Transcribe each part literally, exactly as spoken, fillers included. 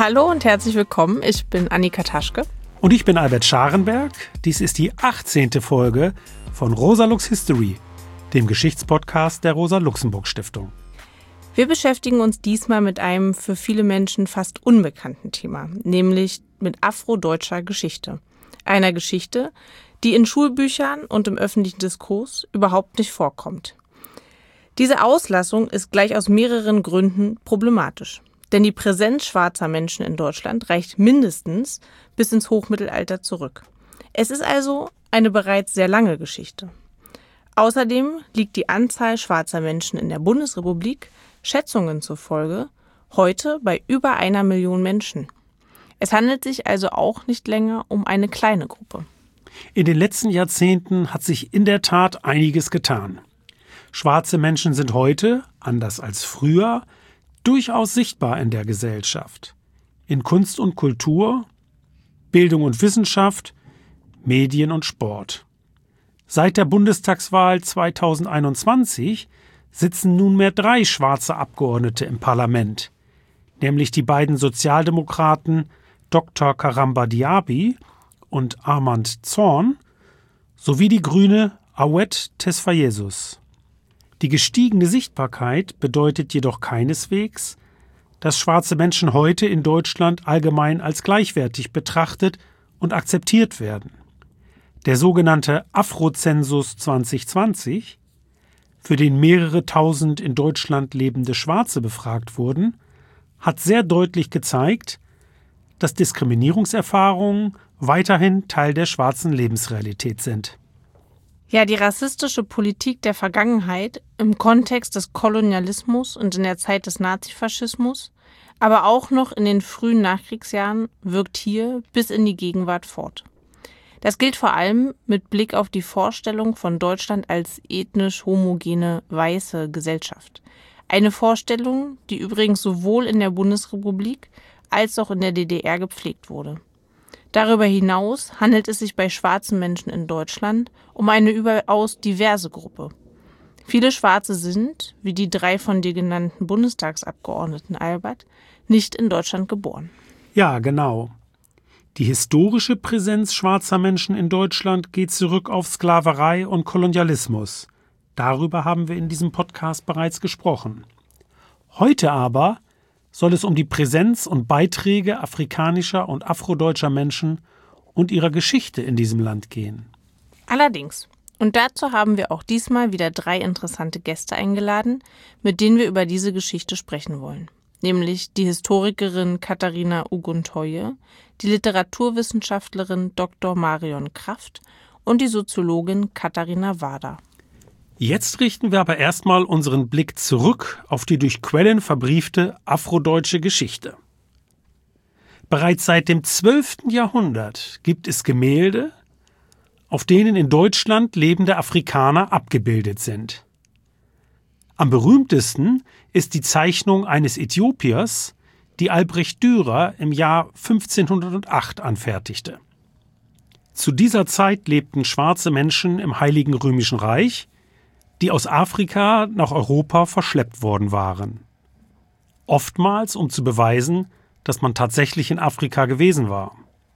Hallo und herzlich willkommen. Ich bin Annika Taschke. Und ich bin Albert Scharenberg. Dies ist die achtzehnte Folge von Rosa Lux History, dem Geschichtspodcast der Rosa-Luxemburg-Stiftung. Wir beschäftigen uns diesmal mit einem für viele Menschen fast unbekannten Thema, nämlich mit afrodeutscher Geschichte. Einer Geschichte, die in Schulbüchern und im öffentlichen Diskurs überhaupt nicht vorkommt. Diese Auslassung ist gleich aus mehreren Gründen problematisch. Denn die Präsenz schwarzer Menschen in Deutschland reicht mindestens bis ins Hochmittelalter zurück. Es ist also eine bereits sehr lange Geschichte. Außerdem liegt die Anzahl schwarzer Menschen in der Bundesrepublik, Schätzungen zufolge, heute bei über einer Million Menschen. Es handelt sich also auch nicht länger um eine kleine Gruppe. In den letzten Jahrzehnten hat sich in der Tat einiges getan. Schwarze Menschen sind heute, anders als früher, durchaus sichtbar in der Gesellschaft. In Kunst und Kultur, Bildung und Wissenschaft, Medien und Sport. Seit der Bundestagswahl zweitausendeinundzwanzig sitzen nunmehr drei schwarze Abgeordnete im Parlament, nämlich die beiden Sozialdemokraten Doktor Karamba Diaby und Armand Zorn sowie die Grüne Awet Tesfayesus. Die gestiegene Sichtbarkeit bedeutet jedoch keineswegs, dass schwarze Menschen heute in Deutschland allgemein als gleichwertig betrachtet und akzeptiert werden. Der sogenannte Afrozensus zwanzig zwanzig, für den mehrere tausend in Deutschland lebende Schwarze befragt wurden, hat sehr deutlich gezeigt, dass Diskriminierungserfahrungen weiterhin Teil der schwarzen Lebensrealität sind. Ja, die rassistische Politik der Vergangenheit im Kontext des Kolonialismus und in der Zeit des Nazifaschismus, aber auch noch in den frühen Nachkriegsjahren, wirkt hier bis in die Gegenwart fort. Das gilt vor allem mit Blick auf die Vorstellung von Deutschland als ethnisch homogene, weiße Gesellschaft. Eine Vorstellung, die übrigens sowohl in der Bundesrepublik als auch in der D D R gepflegt wurde. Darüber hinaus handelt es sich bei schwarzen Menschen in Deutschland um eine überaus diverse Gruppe. Viele Schwarze sind, wie die drei von dir genannten Bundestagsabgeordneten Albert, nicht in Deutschland geboren. Ja, genau. Die historische Präsenz schwarzer Menschen in Deutschland geht zurück auf Sklaverei und Kolonialismus. Darüber haben wir in diesem Podcast bereits gesprochen. Heute aber soll es um die Präsenz und Beiträge afrikanischer und afrodeutscher Menschen und ihrer Geschichte in diesem Land gehen. Allerdings. Und dazu haben wir auch diesmal wieder drei interessante Gäste eingeladen, mit denen wir über diese Geschichte sprechen wollen. Nämlich die Historikerin Katharina Uguntoye, die Literaturwissenschaftlerin Doktor Marion Kraft und die Soziologin Katharina Wader. Jetzt richten wir aber erstmal unseren Blick zurück auf die durch Quellen verbriefte afrodeutsche Geschichte. Bereits seit dem zwölften Jahrhundert gibt es Gemälde, auf denen in Deutschland lebende Afrikaner abgebildet sind. Am berühmtesten ist die Zeichnung eines Äthiopiers, die Albrecht Dürer im Jahr fünfzehnhundertacht anfertigte. Zu dieser Zeit lebten schwarze Menschen im Heiligen Römischen Reich, die aus Afrika nach Europa verschleppt worden waren. Oftmals, um zu beweisen, dass man tatsächlich in Afrika gewesen war.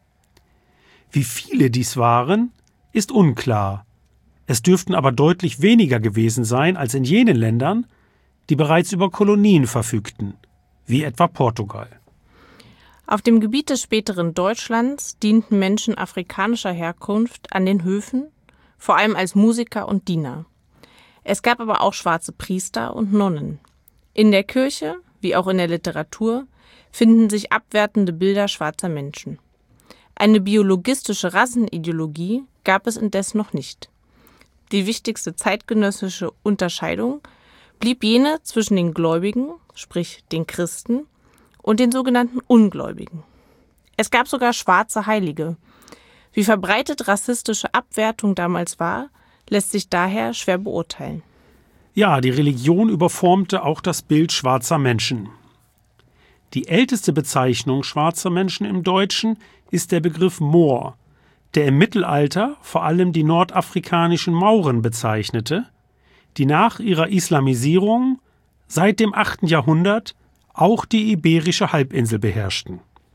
Wie viele dies waren, ist unklar. Es dürften aber deutlich weniger gewesen sein als in jenen Ländern, die bereits über Kolonien verfügten, wie etwa Portugal. Auf dem Gebiet des späteren Deutschlands dienten Menschen afrikanischer Herkunft an den Höfen, vor allem als Musiker und Diener. Es gab aber auch schwarze Priester und Nonnen. In der Kirche, wie auch in der Literatur, finden sich abwertende Bilder schwarzer Menschen. Eine biologistische Rassenideologie gab es indes noch nicht. Die wichtigste zeitgenössische Unterscheidung blieb jene zwischen den Gläubigen, sprich den Christen, und den sogenannten Ungläubigen. Es gab sogar schwarze Heilige. Wie verbreitet rassistische Abwertung damals war, lässt sich daher schwer beurteilen. Ja, die Religion überformte auch das Bild schwarzer Menschen. Die älteste Bezeichnung schwarzer Menschen im Deutschen ist der Begriff Moor, der im Mittelalter vor allem die nordafrikanischen Mauren bezeichnete, die nach ihrer Islamisierung seit dem achten Jahrhundert auch die iberische Halbinsel beherrschten.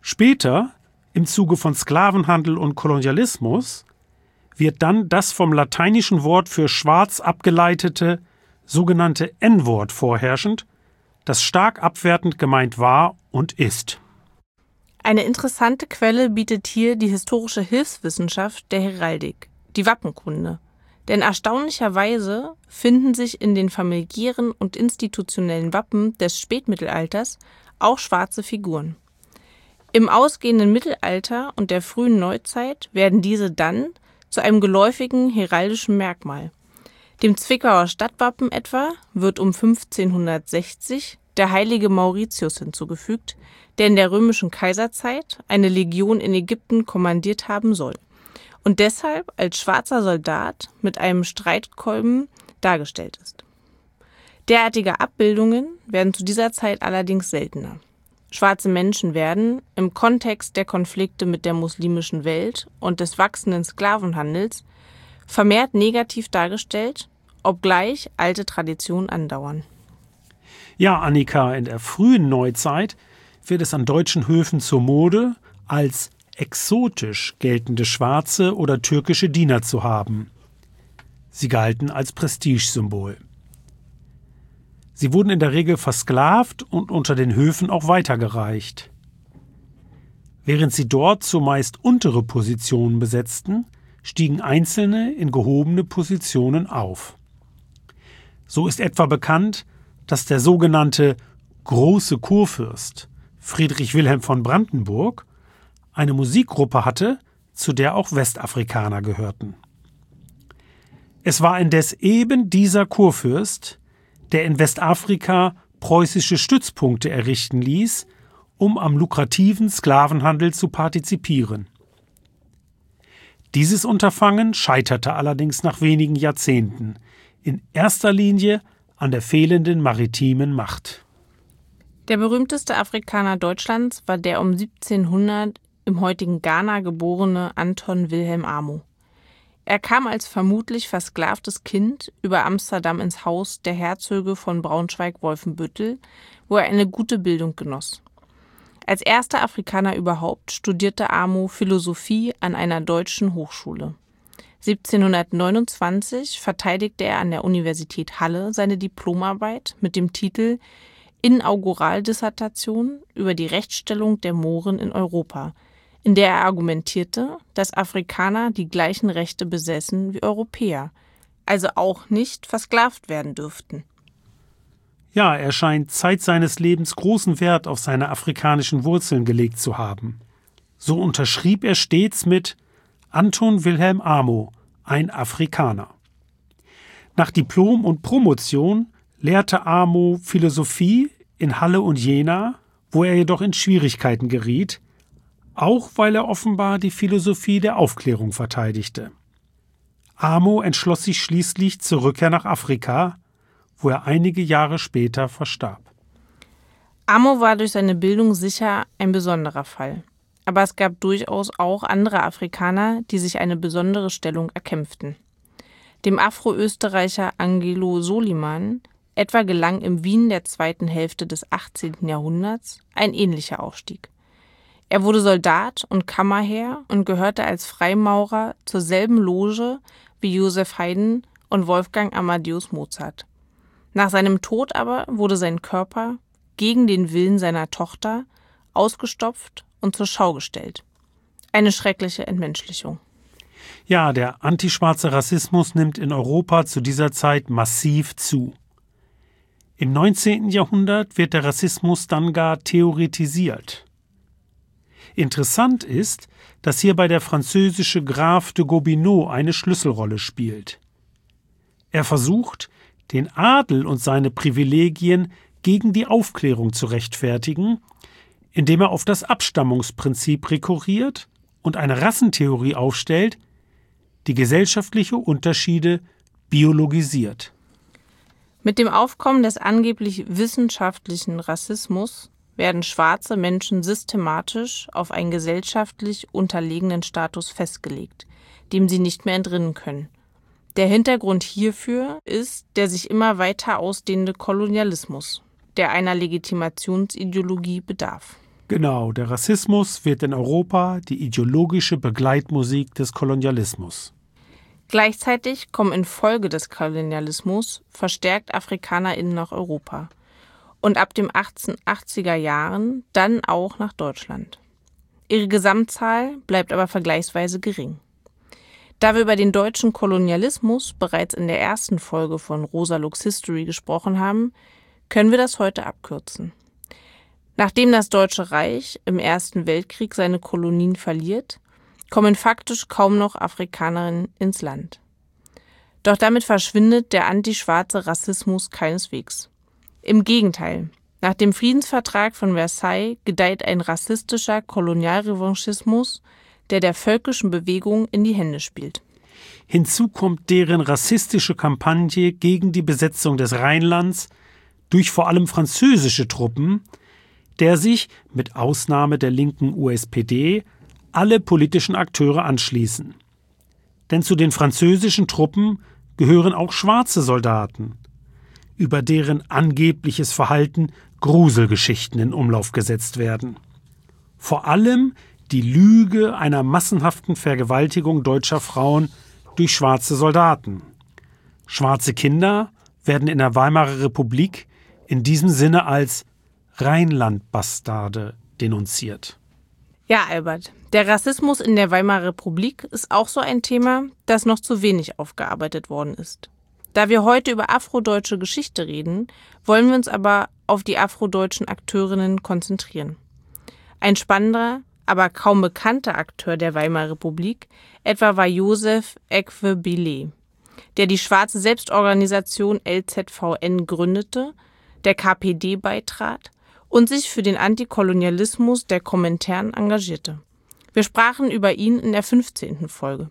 Später, im Zuge von Sklavenhandel und Kolonialismus, wird dann das vom lateinischen Wort für schwarz abgeleitete sogenannte En-Wort vorherrschend, das stark abwertend gemeint war und ist. Eine interessante Quelle bietet hier die historische Hilfswissenschaft der Heraldik, die Wappenkunde. Denn erstaunlicherweise finden sich in den familiären und institutionellen Wappen des Spätmittelalters auch schwarze Figuren. Im ausgehenden Mittelalter und der frühen Neuzeit werden diese dann zu einem geläufigen heraldischen Merkmal. Dem Zwickauer Stadtwappen etwa wird um fünfzehnhundertsechzig der heilige Mauritius hinzugefügt, der in der römischen Kaiserzeit eine Legion in Ägypten kommandiert haben soll und deshalb als schwarzer Soldat mit einem Streitkolben dargestellt ist. Derartige Abbildungen werden zu dieser Zeit allerdings seltener. Schwarze Menschen werden, im Kontext der Konflikte mit der muslimischen Welt und des wachsenden Sklavenhandels, vermehrt negativ dargestellt, obgleich alte Traditionen andauern. Ja, Annika, in der frühen Neuzeit wird es an deutschen Höfen zur Mode, als exotisch geltende schwarze oder türkische Diener zu haben. Sie galten als Prestigesymbol. Sie wurden in der Regel versklavt und unter den Höfen auch weitergereicht. Während sie dort zumeist untere Positionen besetzten, stiegen Einzelne in gehobene Positionen auf. So ist etwa bekannt, dass der sogenannte große Kurfürst Friedrich Wilhelm von Brandenburg eine Musikgruppe hatte, zu der auch Westafrikaner gehörten. Es war indes eben dieser Kurfürst, der in Westafrika preußische Stützpunkte errichten ließ, um am lukrativen Sklavenhandel zu partizipieren. Dieses Unterfangen scheiterte allerdings nach wenigen Jahrzehnten, in erster Linie an der fehlenden maritimen Macht. Der berühmteste Afrikaner Deutschlands war der um siebzehnhundert im heutigen Ghana geborene Anton Wilhelm Amo. Er kam als vermutlich versklavtes Kind über Amsterdam ins Haus der Herzöge von Braunschweig-Wolfenbüttel, wo er eine gute Bildung genoss. Als erster Afrikaner überhaupt studierte Amo Philosophie an einer deutschen Hochschule. siebzehnhundertneunundzwanzig verteidigte er an der Universität Halle seine Diplomarbeit mit dem Titel Inauguraldissertation über die Rechtsstellung der Mohren in Europa, in der er argumentierte, dass Afrikaner die gleichen Rechte besäßen wie Europäer, also auch nicht versklavt werden dürften. Ja, er scheint Zeit seines Lebens großen Wert auf seine afrikanischen Wurzeln gelegt zu haben. So unterschrieb er stets mit Anton Wilhelm Amo, ein Afrikaner. Nach Diplom und Promotion lehrte Amo Philosophie in Halle und Jena, wo er jedoch in Schwierigkeiten geriet, auch weil er offenbar die Philosophie der Aufklärung verteidigte. Amo entschloss sich schließlich zur Rückkehr nach Afrika, wo er einige Jahre später verstarb. Amo war durch seine Bildung sicher ein besonderer Fall. Aber es gab durchaus auch andere Afrikaner, die sich eine besondere Stellung erkämpften. Dem Afro-Österreicher Angelo Soliman etwa gelang im Wien der zweiten Hälfte des achtzehnten Jahrhunderts ein ähnlicher Aufstieg. Er wurde Soldat und Kammerherr und gehörte als Freimaurer zur selben Loge wie Joseph Haydn und Wolfgang Amadeus Mozart. Nach seinem Tod aber wurde sein Körper, gegen den Willen seiner Tochter, ausgestopft und zur Schau gestellt. Eine schreckliche Entmenschlichung. Ja, der antischwarze Rassismus nimmt in Europa zu dieser Zeit massiv zu. Im neunzehnten Jahrhundert wird der Rassismus dann gar theoretisiert. Interessant ist, dass hierbei der französische Graf de Gobineau eine Schlüsselrolle spielt. Er versucht, den Adel und seine Privilegien gegen die Aufklärung zu rechtfertigen, indem er auf das Abstammungsprinzip rekurriert und eine Rassentheorie aufstellt, die gesellschaftliche Unterschiede biologisiert. Mit dem Aufkommen des angeblich wissenschaftlichen Rassismus werden schwarze Menschen systematisch auf einen gesellschaftlich unterlegenen Status festgelegt, dem sie nicht mehr entrinnen können. Der Hintergrund hierfür ist der sich immer weiter ausdehnende Kolonialismus, der einer Legitimationsideologie bedarf. Genau, der Rassismus wird in Europa die ideologische Begleitmusik des Kolonialismus. Gleichzeitig kommen infolge des Kolonialismus verstärkt AfrikanerInnen nach Europa und ab den achtzehnhundertachtziger Jahren dann auch nach Deutschland. Ihre Gesamtzahl bleibt aber vergleichsweise gering. Da wir über den deutschen Kolonialismus bereits in der ersten Folge von Rosa Lux History gesprochen haben, können wir das heute abkürzen. Nachdem das Deutsche Reich im Ersten Weltkrieg seine Kolonien verliert, kommen faktisch kaum noch Afrikanerinnen ins Land. Doch damit verschwindet der antischwarze Rassismus keineswegs. Im Gegenteil, nach dem Friedensvertrag von Versailles gedeiht ein rassistischer Kolonialrevanchismus, der der völkischen Bewegung in die Hände spielt. Hinzu kommt deren rassistische Kampagne gegen die Besetzung des Rheinlands durch vor allem französische Truppen, der sich, mit Ausnahme der linken U S P D, alle politischen Akteure anschließen. Denn zu den französischen Truppen gehören auch schwarze Soldaten, über deren angebliches Verhalten Gruselgeschichten in Umlauf gesetzt werden. Vor allem die Lüge einer massenhaften Vergewaltigung deutscher Frauen durch schwarze Soldaten. Schwarze Kinder werden in der Weimarer Republik in diesem Sinne als Rheinland-Bastarde denunziert. Ja, Albert, der Rassismus in der Weimarer Republik ist auch so ein Thema, das noch zu wenig aufgearbeitet worden ist. Da wir heute über afrodeutsche Geschichte reden, wollen wir uns aber auf die afrodeutschen Akteurinnen konzentrieren. Ein spannender, aber kaum bekannter Akteur der Weimarer Republik etwa war Joseph Eckwe-Billet, der die schwarze Selbstorganisation L Z V N gründete, der K P D beitrat und sich für den Antikolonialismus der Komintern engagierte. Wir sprachen über ihn in der fünfzehnten Folge.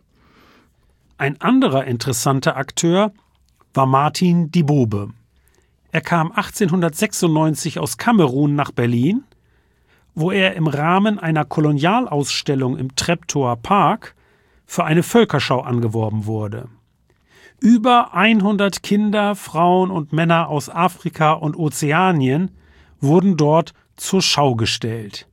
Ein anderer interessanter Akteur war Martin Dibobe. Er kam achtzehnhundertsechsundneunzig aus Kamerun nach Berlin, wo er im Rahmen einer Kolonialausstellung im Treptower Park für eine Völkerschau angeworben wurde. Über hundert Kinder, Frauen und Männer aus Afrika und Ozeanien wurden dort zur Schau gestellt.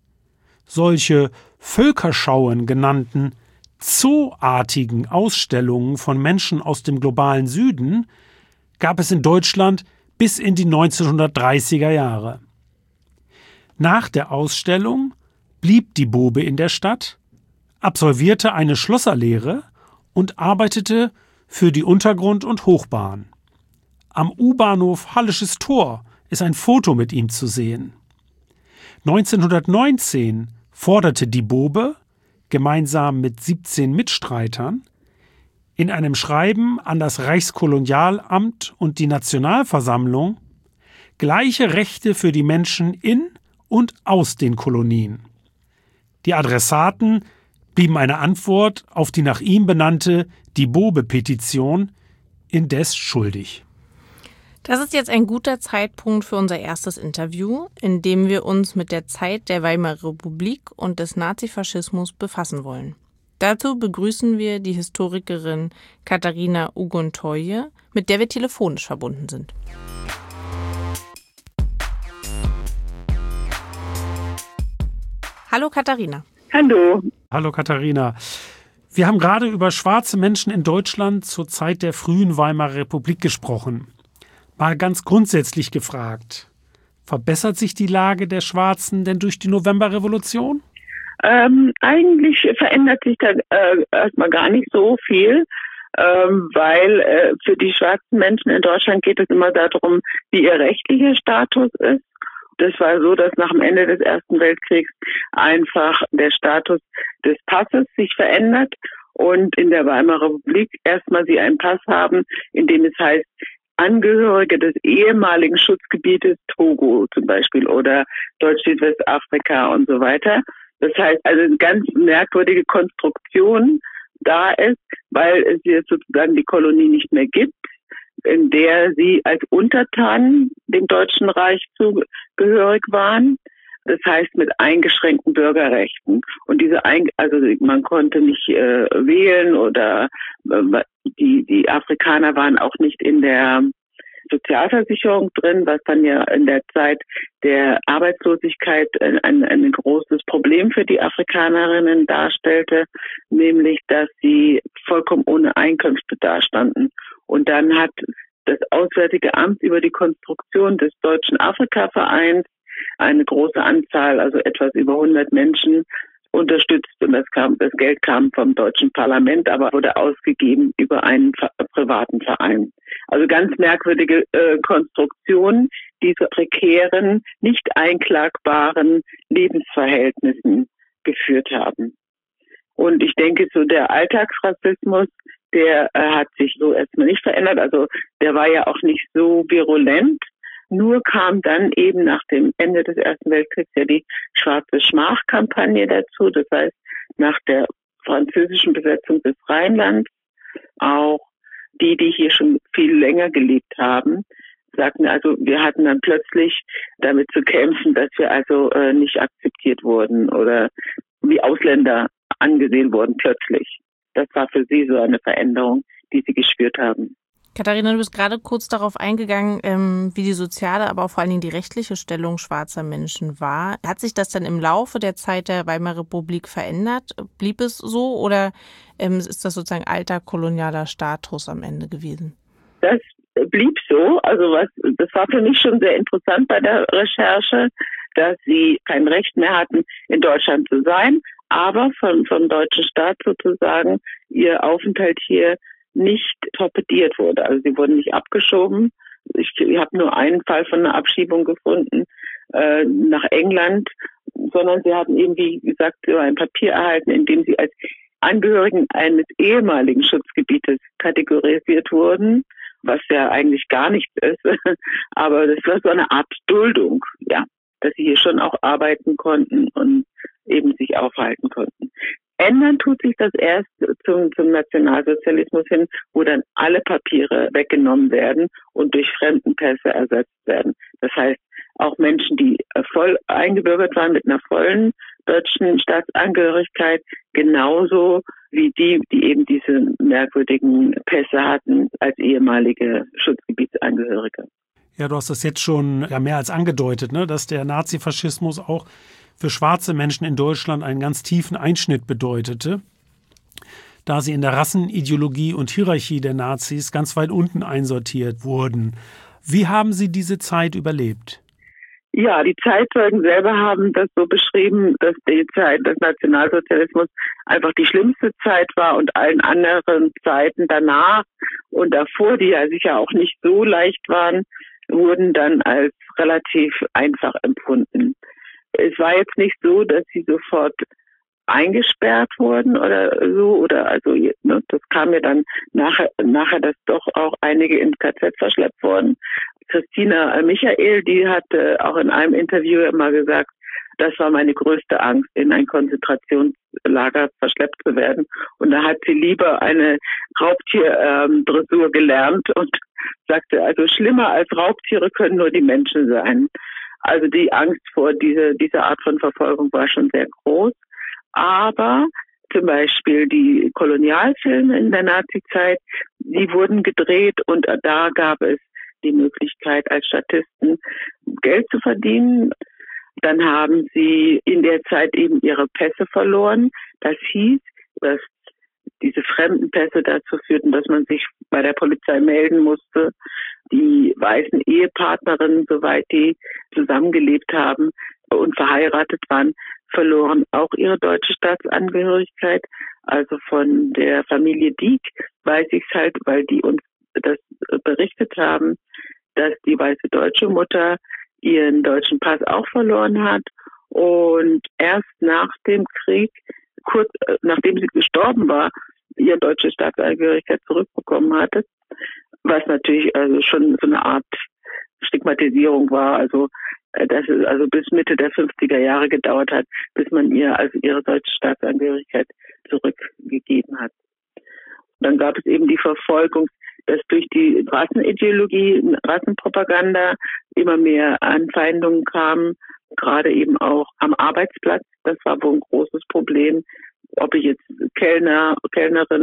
Solche Völkerschauen genannten zooartigen Ausstellungen von Menschen aus dem globalen Süden gab es in Deutschland bis in die neunzehnhundertdreißiger Jahre. Nach der Ausstellung blieb Dibobe in der Stadt, absolvierte eine Schlosserlehre und arbeitete für die Untergrund- und Hochbahn. Am U-Bahnhof Hallisches Tor ist ein Foto mit ihm zu sehen. neunzehnhundertneunzehn forderte Dibobe, gemeinsam mit siebzehn Mitstreitern, in einem Schreiben an das Reichskolonialamt und die Nationalversammlung gleiche Rechte für die Menschen in und aus den Kolonien. Die Adressaten blieben eine Antwort auf die nach ihm benannte Dibobe-Petition indes schuldig. Das ist jetzt ein guter Zeitpunkt für unser erstes Interview, in dem wir uns mit der Zeit der Weimarer Republik und des Nazifaschismus befassen wollen. Dazu begrüßen wir die Historikerin Katharina Ugontoye, mit der wir telefonisch verbunden sind. Hallo Katharina. Hallo. Hallo Katharina. Wir haben gerade über schwarze Menschen in Deutschland zur Zeit der frühen Weimarer Republik gesprochen. Mal ganz grundsätzlich gefragt, verbessert sich die Lage der Schwarzen denn durch die Novemberrevolution? Ähm, eigentlich verändert sich da äh, erstmal gar nicht so viel, ähm, weil äh, für die schwarzen Menschen in Deutschland geht es immer darum, wie ihr rechtlicher Status ist. Das war so, dass nach dem Ende des Ersten Weltkriegs einfach der Status des Passes sich verändert und in der Weimarer Republik erstmal sie einen Pass haben, in dem es heißt, Angehörige des ehemaligen Schutzgebietes Togo zum Beispiel oder Deutsch-Südwestafrika und so weiter. Das heißt also eine ganz merkwürdige Konstruktion da ist, weil es jetzt sozusagen die Kolonie nicht mehr gibt, in der sie als Untertanen dem Deutschen Reich zugehörig waren. Das heißt mit eingeschränkten Bürgerrechten. Und diese, ein, also man konnte nicht äh, wählen oder äh, die die Afrikaner waren auch nicht in der Sozialversicherung drin, was dann ja in der Zeit der Arbeitslosigkeit ein, ein großes Problem für die Afrikanerinnen darstellte, nämlich dass sie vollkommen ohne Einkünfte dastanden. Und dann hat das Auswärtige Amt über die Konstruktion des Deutschen Afrika-Vereins eine große Anzahl, also etwas über hundert Menschen, unterstützt, und das kam, das Geld kam vom deutschen Parlament, aber wurde ausgegeben über einen privaten Verein. Also ganz merkwürdige äh, Konstruktion, die zu prekären, nicht einklagbaren Lebensverhältnissen geführt haben. Und ich denke, so der Alltagsrassismus, der äh, hat sich so erstmal nicht verändert. Also der war ja auch nicht so virulent. Nur kam dann eben nach dem Ende des Ersten Weltkriegs ja die Schwarze Schmach-Kampagne dazu. Das heißt, nach der französischen Besetzung des Rheinlands auch die, die hier schon viel länger gelebt haben, sagten also, wir hatten dann plötzlich damit zu kämpfen, dass wir also äh, nicht akzeptiert wurden oder wie Ausländer angesehen wurden plötzlich. Das war für sie so eine Veränderung, die sie gespürt haben. Katharina, du bist gerade kurz darauf eingegangen, ähm, wie die soziale, aber auch vor allen Dingen die rechtliche Stellung schwarzer Menschen war. Hat sich das dann im Laufe der Zeit der Weimarer Republik verändert? Blieb es so oder ähm, ist das sozusagen alter kolonialer Status am Ende gewesen? Das blieb so. Also was, das war für mich schon sehr interessant bei der Recherche, dass sie kein Recht mehr hatten, in Deutschland zu sein, aber vom, vom deutschen Staat sozusagen ihr Aufenthalt hier nicht torpediert wurde. Also sie wurden nicht abgeschoben. Ich, ich habe nur einen Fall von einer Abschiebung gefunden äh, nach England, sondern sie haben eben, wie gesagt, so ein Papier erhalten, in dem sie als Angehörigen eines ehemaligen Schutzgebietes kategorisiert wurden, was ja eigentlich gar nichts ist. Aber das war so eine Art Duldung, ja, dass sie hier schon auch arbeiten konnten und eben sich aufhalten konnten. Ändern tut sich das erst zum, zum Nationalsozialismus hin, wo dann alle Papiere weggenommen werden und durch Fremdenpässe ersetzt werden. Das heißt, auch Menschen, die voll eingebürgert waren mit einer vollen deutschen Staatsangehörigkeit, genauso wie die, die eben diese merkwürdigen Pässe hatten als ehemalige Schutzgebietsangehörige. Ja, du hast das jetzt schon ja, mehr als angedeutet, ne, dass der Nazifaschismus auch für schwarze Menschen in Deutschland einen ganz tiefen Einschnitt bedeutete, da sie in der Rassenideologie und Hierarchie der Nazis ganz weit unten einsortiert wurden. Wie haben Sie diese Zeit überlebt? Ja, die Zeitzeugen selber haben das so beschrieben, dass die Zeit des Nationalsozialismus einfach die schlimmste Zeit war und allen anderen Zeiten danach und davor, die ja sicher auch nicht so leicht waren, wurden dann als relativ einfach empfunden. Es war jetzt nicht so, dass sie sofort eingesperrt wurden oder so, oder also ne, das kam ja dann nachher, nachher, dass doch auch einige ins K Z verschleppt wurden. Christina Michael, die hatte auch in einem Interview immer gesagt, das war meine größte Angst, in ein Konzentrationslager verschleppt zu werden. Und da hat sie lieber eine Raubtierdressur ähm, gelernt und sagte, also schlimmer als Raubtiere können nur die Menschen sein. Also die Angst vor diese, dieser Art von Verfolgung war schon sehr groß. Aber zum Beispiel die Kolonialfilme in der Nazizeit, die wurden gedreht und da gab es die Möglichkeit, als Statisten Geld zu verdienen. Dann haben sie in der Zeit eben ihre Pässe verloren. Das hieß, dass diese fremden Pässe dazu führten, dass man sich bei der Polizei melden musste. Die weißen Ehepartnerinnen, soweit die zusammengelebt haben und verheiratet waren, verloren auch ihre deutsche Staatsangehörigkeit. Also von der Familie Dieck weiß ich es halt, weil die uns das berichtet haben, dass die weiße deutsche Mutter ihren deutschen Pass auch verloren hat und erst nach dem Krieg, kurz nachdem sie gestorben war, ihre deutsche Staatsangehörigkeit zurückbekommen hatte, was natürlich also schon so eine Art Stigmatisierung war, also dass es also bis Mitte der fünfziger Jahre gedauert hat, bis man ihr also ihre deutsche Staatsangehörigkeit zurückgegeben hat. Und dann gab es eben die Verfolgung, dass durch die Rassenideologie, Rassenpropaganda immer mehr Anfeindungen kamen, gerade eben auch am Arbeitsplatz. Das war wohl ein großes Problem, ob ich jetzt Kellner, Kellnerin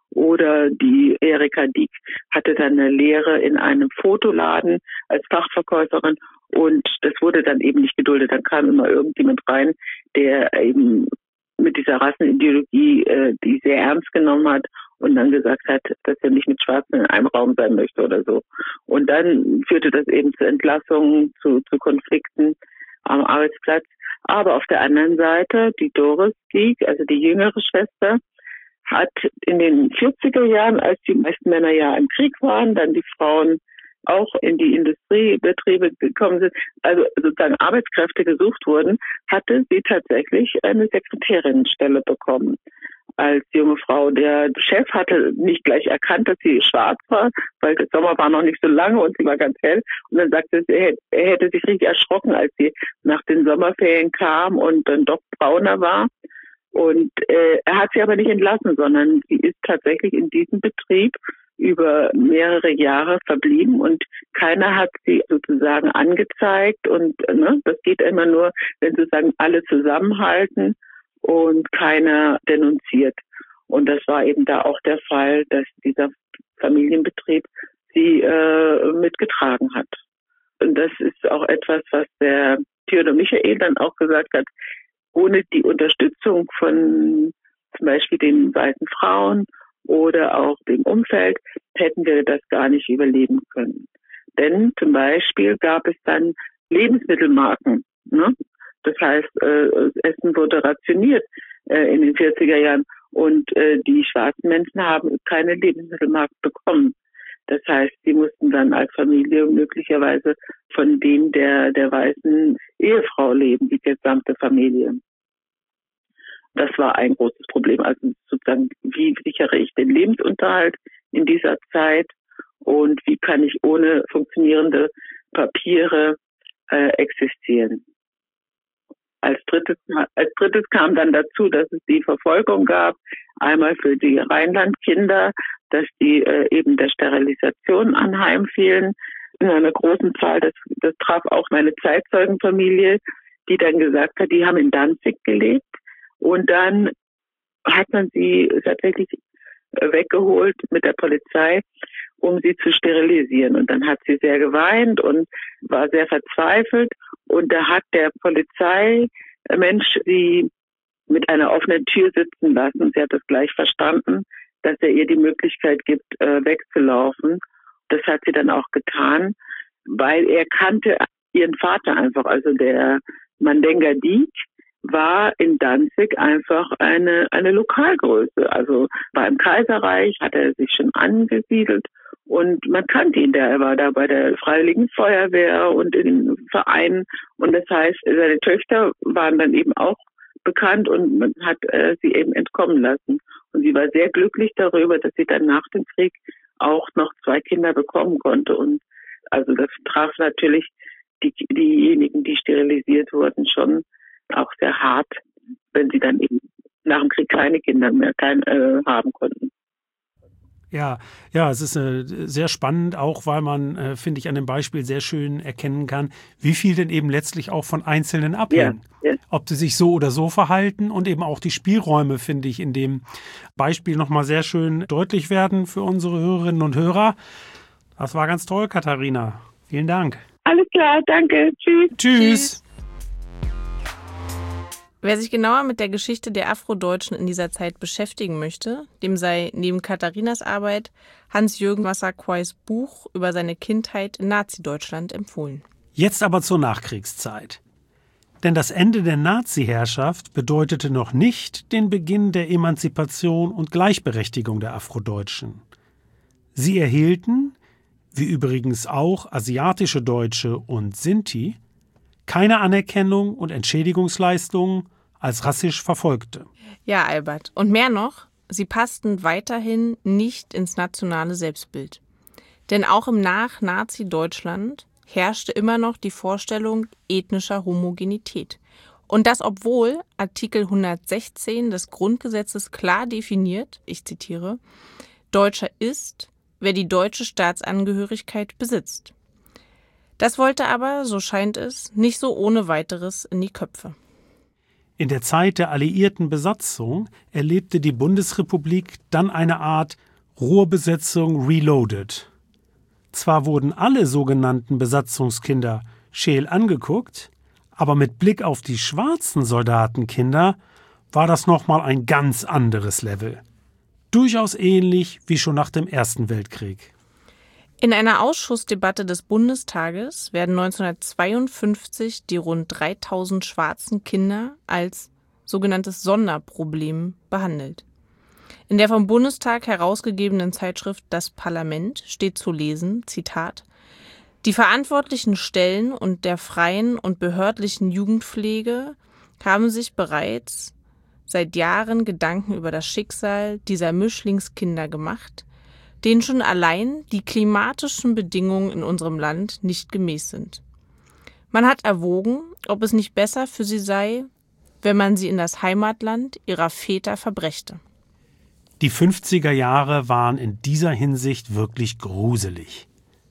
Oder die Erika Dieck hatte dann eine Lehre in einem Fotoladen als Fachverkäuferin und das wurde dann eben nicht geduldet. Dann kam immer irgendjemand rein, der eben mit dieser Rassenideologie äh, die sehr ernst genommen hat und dann gesagt hat, dass er nicht mit Schwarzen in einem Raum sein möchte oder so. Und dann führte das eben zu Entlassungen, zu, zu Konflikten am Arbeitsplatz. Aber auf der anderen Seite, die Doris Dieck, also die jüngere Schwester, hat in den vierziger Jahren, als die meisten Männer ja im Krieg waren, dann die Frauen auch in die Industriebetriebe gekommen sind, also sozusagen Arbeitskräfte gesucht wurden, hatte sie tatsächlich eine Sekretärinnenstelle bekommen als junge Frau. Der Chef hatte nicht gleich erkannt, dass sie schwarz war, weil der Sommer war noch nicht so lange und sie war ganz hell. Und dann sagte sie, er hätte sich richtig erschrocken, als sie nach den Sommerferien kam und dann doch brauner war. Und äh, er hat sie aber nicht entlassen, sondern sie ist tatsächlich in diesem Betrieb über mehrere Jahre verblieben und keiner hat sie sozusagen angezeigt. Und ne, das geht immer nur, wenn sozusagen alle zusammenhalten und keiner denunziert. Und das war eben da auch der Fall, dass dieser Familienbetrieb sie äh, mitgetragen hat. Und das ist auch etwas, was der Theodor Michael dann auch gesagt hat, ohne die Unterstützung von zum Beispiel den weißen Frauen oder auch dem Umfeld hätten wir das gar nicht überleben können. Denn zum Beispiel gab es dann Lebensmittelmarken. Ne? Das heißt, äh, Essen wurde rationiert äh, in den vierziger Jahren und äh, die schwarzen Menschen haben keine Lebensmittelmarken bekommen. Das heißt, sie mussten dann als Familie möglicherweise von dem der, der weißen Ehefrau leben, die gesamte Familie. Das war ein großes Problem. Also sozusagen, wie sichere ich den Lebensunterhalt in dieser Zeit und wie kann ich ohne funktionierende Papiere äh, existieren? Als drittes, als drittes kam dann dazu, dass es die Verfolgung gab, einmal für die Rheinlandkinder, dass die äh, eben der Sterilisation anheimfielen in einer großen Zahl. Das, das traf auch meine Zeitzeugenfamilie, die dann gesagt hat, die haben in Danzig gelebt und dann hat man sie tatsächlich weggeholt mit der Polizei, um sie zu sterilisieren. Und dann hat sie sehr geweint und war sehr verzweifelt. Und da hat der Polizeimensch sie mit einer offenen Tür sitzen lassen. Sie hat es gleich verstanden, dass er ihr die Möglichkeit gibt, äh, wegzulaufen. Das hat sie dann auch getan, weil er kannte ihren Vater einfach. Also der Mandenga Dieck war in Danzig einfach eine eine Lokalgröße. Also war im Kaiserreich, hat er sich schon angesiedelt und man kannte ihn da. Er war da bei der Freiwilligen Feuerwehr und in den Vereinen. Und das heißt, seine Töchter waren dann eben auch bekannt und man hat äh, sie eben entkommen lassen. Und sie war sehr glücklich darüber, dass sie dann nach dem Krieg auch noch zwei Kinder bekommen konnte. Und also das traf natürlich die, diejenigen, die sterilisiert wurden, schon auch sehr hart, wenn sie dann eben nach dem Krieg keine Kinder mehr kein, äh, haben konnten. Ja, ja, es ist äh, sehr spannend, auch weil man, äh, finde ich, an dem Beispiel sehr schön erkennen kann, wie viel denn eben letztlich auch von Einzelnen abhängt. Ja, ja. Ob sie sich so oder so verhalten und eben auch die Spielräume, finde ich, in dem Beispiel nochmal sehr schön deutlich werden für unsere Hörerinnen und Hörer. Das war ganz toll, Katharina. Vielen Dank. Alles klar, danke. Tschüss. Tschüss. Tschüss. Wer sich genauer mit der Geschichte der Afrodeutschen in dieser Zeit beschäftigen möchte, dem sei neben Katharinas Arbeit Hans-Jürgen Massaquois Buch über seine Kindheit in Nazi-Deutschland empfohlen. Jetzt aber zur Nachkriegszeit. Denn das Ende der Nazi-Herrschaft bedeutete noch nicht den Beginn der Emanzipation und Gleichberechtigung der Afrodeutschen. Sie erhielten, wie übrigens auch asiatische Deutsche und Sinti, keine Anerkennung und Entschädigungsleistungen als rassisch Verfolgte. Ja, Albert. Und mehr noch, sie passten weiterhin nicht ins nationale Selbstbild. Denn auch im Nach-Nazi-Deutschland herrschte immer noch die Vorstellung ethnischer Homogenität. Und das, obwohl Artikel hundertsechzehn des Grundgesetzes klar definiert, ich zitiere, Deutscher ist, wer die deutsche Staatsangehörigkeit besitzt. Das wollte aber, so scheint es, nicht so ohne weiteres in die Köpfe. In der Zeit der alliierten Besatzung erlebte die Bundesrepublik dann eine Art Ruhrbesetzung reloaded. Zwar wurden alle sogenannten Besatzungskinder scheel angeguckt, aber mit Blick auf die schwarzen Soldatenkinder war das nochmal ein ganz anderes Level. Durchaus ähnlich wie schon nach dem Ersten Weltkrieg. In einer Ausschussdebatte des Bundestages werden neunzehnhundertzweiundfünfzig die rund dreitausend schwarzen Kinder als sogenanntes Sonderproblem behandelt. In der vom Bundestag herausgegebenen Zeitschrift Das Parlament steht zu lesen, Zitat, die verantwortlichen Stellen und der freien und behördlichen Jugendpflege haben sich bereits seit Jahren Gedanken über das Schicksal dieser Mischlingskinder gemacht, denen schon allein die klimatischen Bedingungen in unserem Land nicht gemäß sind. Man hat erwogen, ob es nicht besser für sie sei, wenn man sie in das Heimatland ihrer Väter verbrächte. Die fünfziger Jahre waren in dieser Hinsicht wirklich gruselig.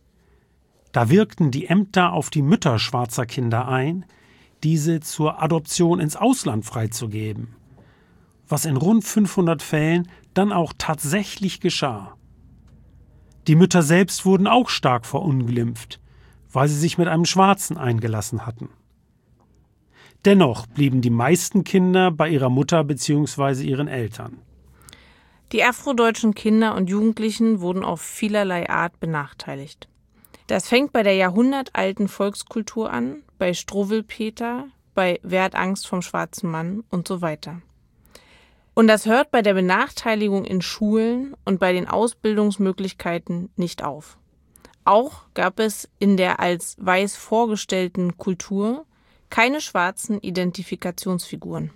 Da wirkten die Ämter auf die Mütter schwarzer Kinder ein, diese zur Adoption ins Ausland freizugeben, was in rund fünfhundert Fällen dann auch tatsächlich geschah. Die Mütter selbst wurden auch stark verunglimpft, weil sie sich mit einem Schwarzen eingelassen hatten. Dennoch blieben die meisten Kinder bei ihrer Mutter bzw. ihren Eltern. Die afrodeutschen Kinder und Jugendlichen wurden auf vielerlei Art benachteiligt. Das fängt bei der jahrhundertalten Volkskultur an, bei Struwwelpeter, bei Wer hat Angst vom schwarzen Mann und so weiter. Und das hört bei der Benachteiligung in Schulen und bei den Ausbildungsmöglichkeiten nicht auf. Auch gab es in der als weiß vorgestellten Kultur keine schwarzen Identifikationsfiguren.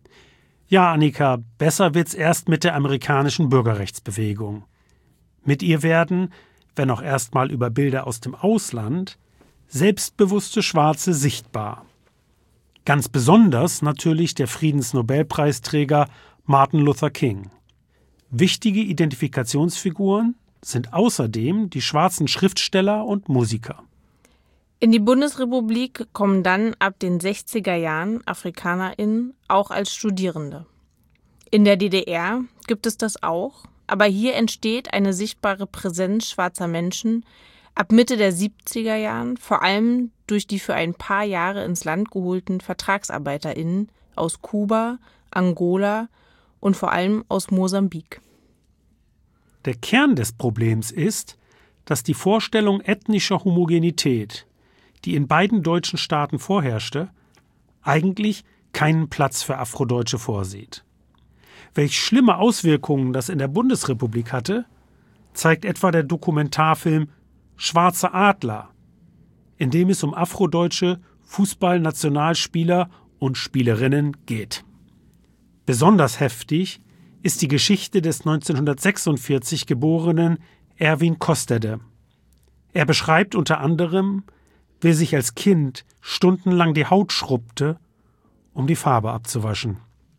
Ja, Annika, besser wird's erst mit der amerikanischen Bürgerrechtsbewegung. Mit ihr werden, wenn auch erstmal über Bilder aus dem Ausland, selbstbewusste Schwarze sichtbar. Ganz besonders natürlich der Friedensnobelpreisträger Martin Luther King. Wichtige Identifikationsfiguren sind außerdem die schwarzen Schriftsteller und Musiker. In die Bundesrepublik kommen dann ab den sechziger Jahren AfrikanerInnen auch als Studierende. In der D D R gibt es das auch, aber hier entsteht eine sichtbare Präsenz schwarzer Menschen ab Mitte der siebziger Jahren, vor allem durch die für ein paar Jahre ins Land geholten VertragsarbeiterInnen aus Kuba, Angola und vor allem aus Mosambik. Der Kern des Problems ist, dass die Vorstellung ethnischer Homogenität, die in beiden deutschen Staaten vorherrschte, eigentlich keinen Platz für Afrodeutsche vorsieht. Welch schlimme Auswirkungen das in der Bundesrepublik hatte, zeigt etwa der Dokumentarfilm Schwarze Adler, in dem es um afrodeutsche Fußballnationalspieler und Spielerinnen geht. Besonders heftig ist die Geschichte des neunzehnhundertsechsundvierzig geborenen Erwin Kostede. Er beschreibt unter anderem, wie sich als Kind stundenlang die Haut schrubbte, um die Farbe abzuwaschen.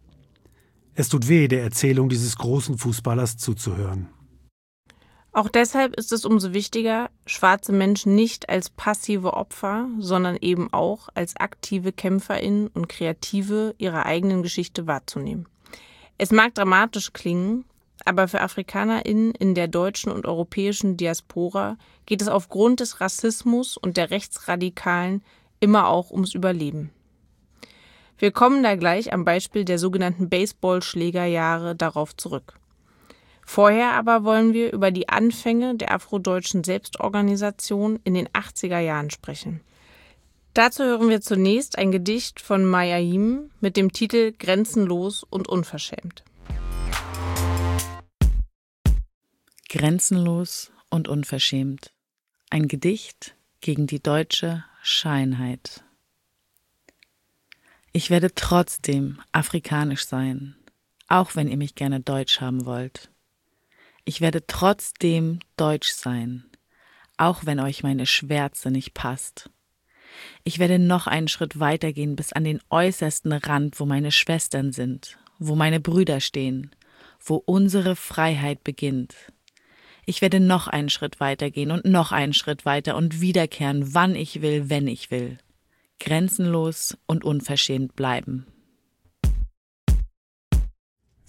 Es tut weh, der Erzählung dieses großen Fußballers zuzuhören. Auch deshalb ist es umso wichtiger, schwarze Menschen nicht als passive Opfer, sondern eben auch als aktive KämpferInnen und Kreative ihrer eigenen Geschichte wahrzunehmen. Es mag dramatisch klingen, aber für AfrikanerInnen in der deutschen und europäischen Diaspora geht es aufgrund des Rassismus und der Rechtsradikalen immer auch ums Überleben. Wir kommen da gleich am Beispiel der sogenannten Baseballschlägerjahre darauf zurück. Vorher aber wollen wir über die Anfänge der afrodeutschen Selbstorganisation in den achtziger Jahren sprechen. Dazu hören wir zunächst ein Gedicht von Mayayim mit dem Titel Grenzenlos und unverschämt. Grenzenlos und unverschämt. Ein Gedicht gegen die deutsche Scheinheit. Ich werde trotzdem afrikanisch sein, auch wenn ihr mich gerne deutsch haben wollt. Ich werde trotzdem deutsch sein, auch wenn euch meine Schwärze nicht passt. Ich werde noch einen Schritt weitergehen bis an den äußersten Rand, wo meine Schwestern sind, wo meine Brüder stehen, wo unsere Freiheit beginnt. Ich werde noch einen Schritt weitergehen und noch einen Schritt weiter und wiederkehren, wann ich will, wenn ich will. Grenzenlos und unverschämt bleiben.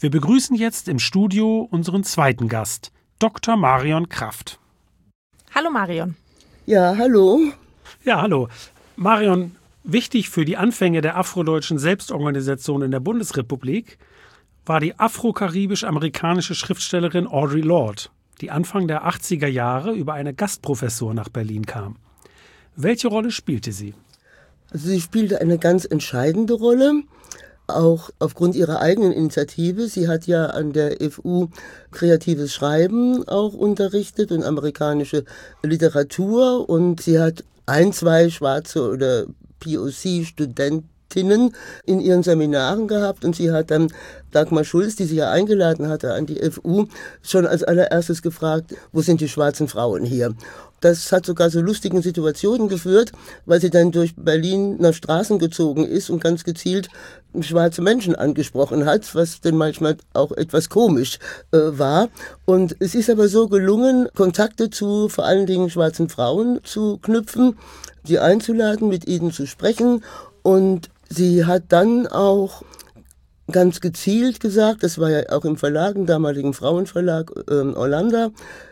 Wir begrüßen jetzt im Studio unseren zweiten Gast, Doktor Marion Kraft. Hallo Marion. Ja, hallo. Ja, hallo. Marion, wichtig für die Anfänge der afrodeutschen Selbstorganisation in der Bundesrepublik war die afrokaribisch-amerikanische Schriftstellerin Audre Lorde, die Anfang der achtziger Jahre über eine Gastprofessur nach Berlin kam. Welche Rolle spielte sie? Also sie spielte eine ganz entscheidende Rolle, auch aufgrund ihrer eigenen Initiative. Sie hat ja an der F U kreatives Schreiben auch unterrichtet und amerikanische Literatur, und sie hat ein, zwei schwarze oder P O C-Studentinnen in ihren Seminaren gehabt, und sie hat dann Dagmar Schulz, die sie ja eingeladen hatte an die F U, schon als allererstes gefragt, wo sind die schwarzen Frauen hier? Das hat sogar zu lustigen Situationen geführt, weil sie dann durch Berlin nach Straßen gezogen ist und ganz gezielt schwarze Menschen angesprochen hat, was dann manchmal auch etwas komisch äh, war. Und es ist aber so gelungen, Kontakte zu vor allen Dingen schwarzen Frauen zu knüpfen, sie einzuladen, mit ihnen zu sprechen. Und sie hat dann auch ganz gezielt gesagt, das war ja auch im Verlag, im damaligen Frauenverlag äh, Orlando,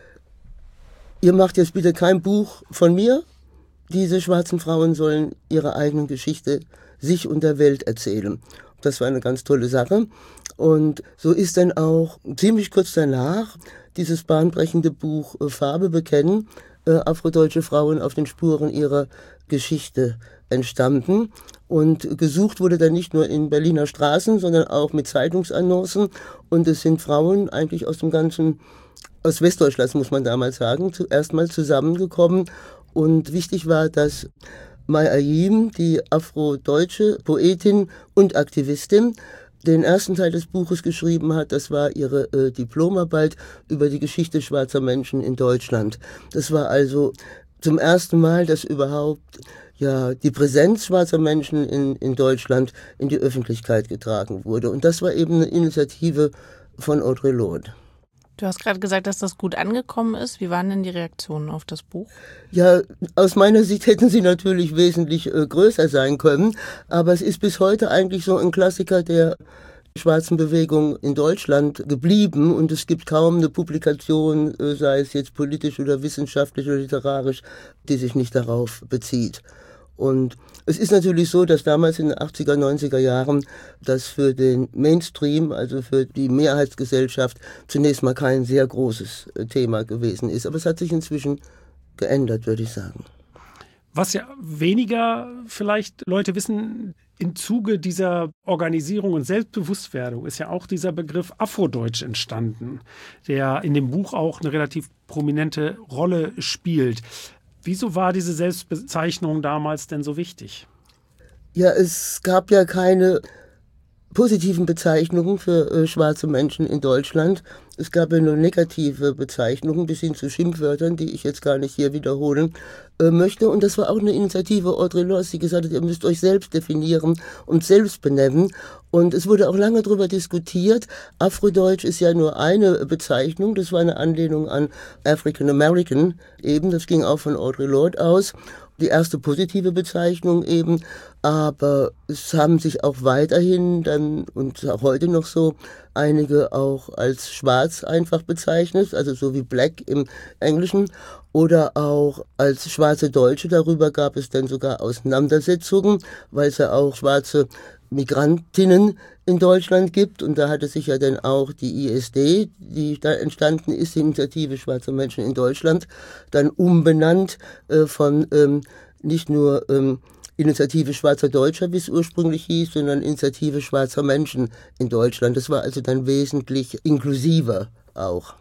ihr macht jetzt bitte kein Buch von mir. Diese schwarzen Frauen sollen ihre eigene Geschichte sich und der Welt erzählen. Das war eine ganz tolle Sache. Und so ist dann auch ziemlich kurz danach dieses bahnbrechende Buch Farbe bekennen, äh, afrodeutsche Frauen auf den Spuren ihrer Geschichte entstanden. Und gesucht wurde dann nicht nur in Berliner Straßen, sondern auch mit Zeitungsannoncen. Und es sind Frauen eigentlich aus dem ganzen aus Westdeutschland, muss man damals sagen, zuerst mal zusammengekommen. Und wichtig war, dass Mai Ayim, die afrodeutsche Poetin und Aktivistin, den ersten Teil des Buches geschrieben hat. Das war ihre äh, Diplomarbeit über die Geschichte schwarzer Menschen in Deutschland. Das war also zum ersten Mal, dass überhaupt ja die Präsenz schwarzer Menschen in, in Deutschland in die Öffentlichkeit getragen wurde. Und das war eben eine Initiative von Audre Lorde. Du hast gerade gesagt, dass das gut angekommen ist. Wie waren denn die Reaktionen auf das Buch? Ja, aus meiner Sicht hätten sie natürlich wesentlich äh, größer sein können. Aber es ist bis heute eigentlich so ein Klassiker der schwarzen Bewegung in Deutschland geblieben. Und es gibt kaum eine Publikation, äh, sei es jetzt politisch oder wissenschaftlich oder literarisch, die sich nicht darauf bezieht. Und es ist natürlich so, dass damals in den achtziger, neunziger Jahren das für den Mainstream, also für die Mehrheitsgesellschaft, zunächst mal kein sehr großes Thema gewesen ist. Aber es hat sich inzwischen geändert, würde ich sagen. Was ja weniger vielleicht Leute wissen, im Zuge dieser Organisierung und Selbstbewusstwerdung ist ja auch dieser Begriff Afrodeutsch entstanden, der in dem Buch auch eine relativ prominente Rolle spielt. Wieso war diese Selbstbezeichnung damals denn so wichtig? Ja, es gab ja keine positiven Bezeichnungen für äh, schwarze Menschen in Deutschland. Es gab ja nur negative Bezeichnungen bis hin zu Schimpfwörtern, die ich jetzt gar nicht hier wiederholen äh, möchte. Und das war auch eine Initiative Audre Lorde, die gesagt hat, ihr müsst euch selbst definieren und selbst benennen. Und es wurde auch lange darüber diskutiert. Afrodeutsch ist ja nur eine Bezeichnung. Das war eine Anlehnung an African American eben. Das ging auch von Audre Lorde aus. Die erste positive Bezeichnung eben, aber es haben sich auch weiterhin dann und auch heute noch so einige auch als schwarz einfach bezeichnet, also so wie Black im Englischen, oder auch als schwarze Deutsche. Darüber gab es dann sogar Auseinandersetzungen, weil es ja auch schwarze Migrantinnen in Deutschland gibt, und da hatte sich ja dann auch die I S D, die da entstanden ist, die Initiative Schwarzer Menschen in Deutschland, dann umbenannt äh, von ähm, nicht nur ähm, Initiative Schwarzer Deutscher, wie es ursprünglich hieß, sondern Initiative Schwarzer Menschen in Deutschland. Das war also dann wesentlich inklusiver auch.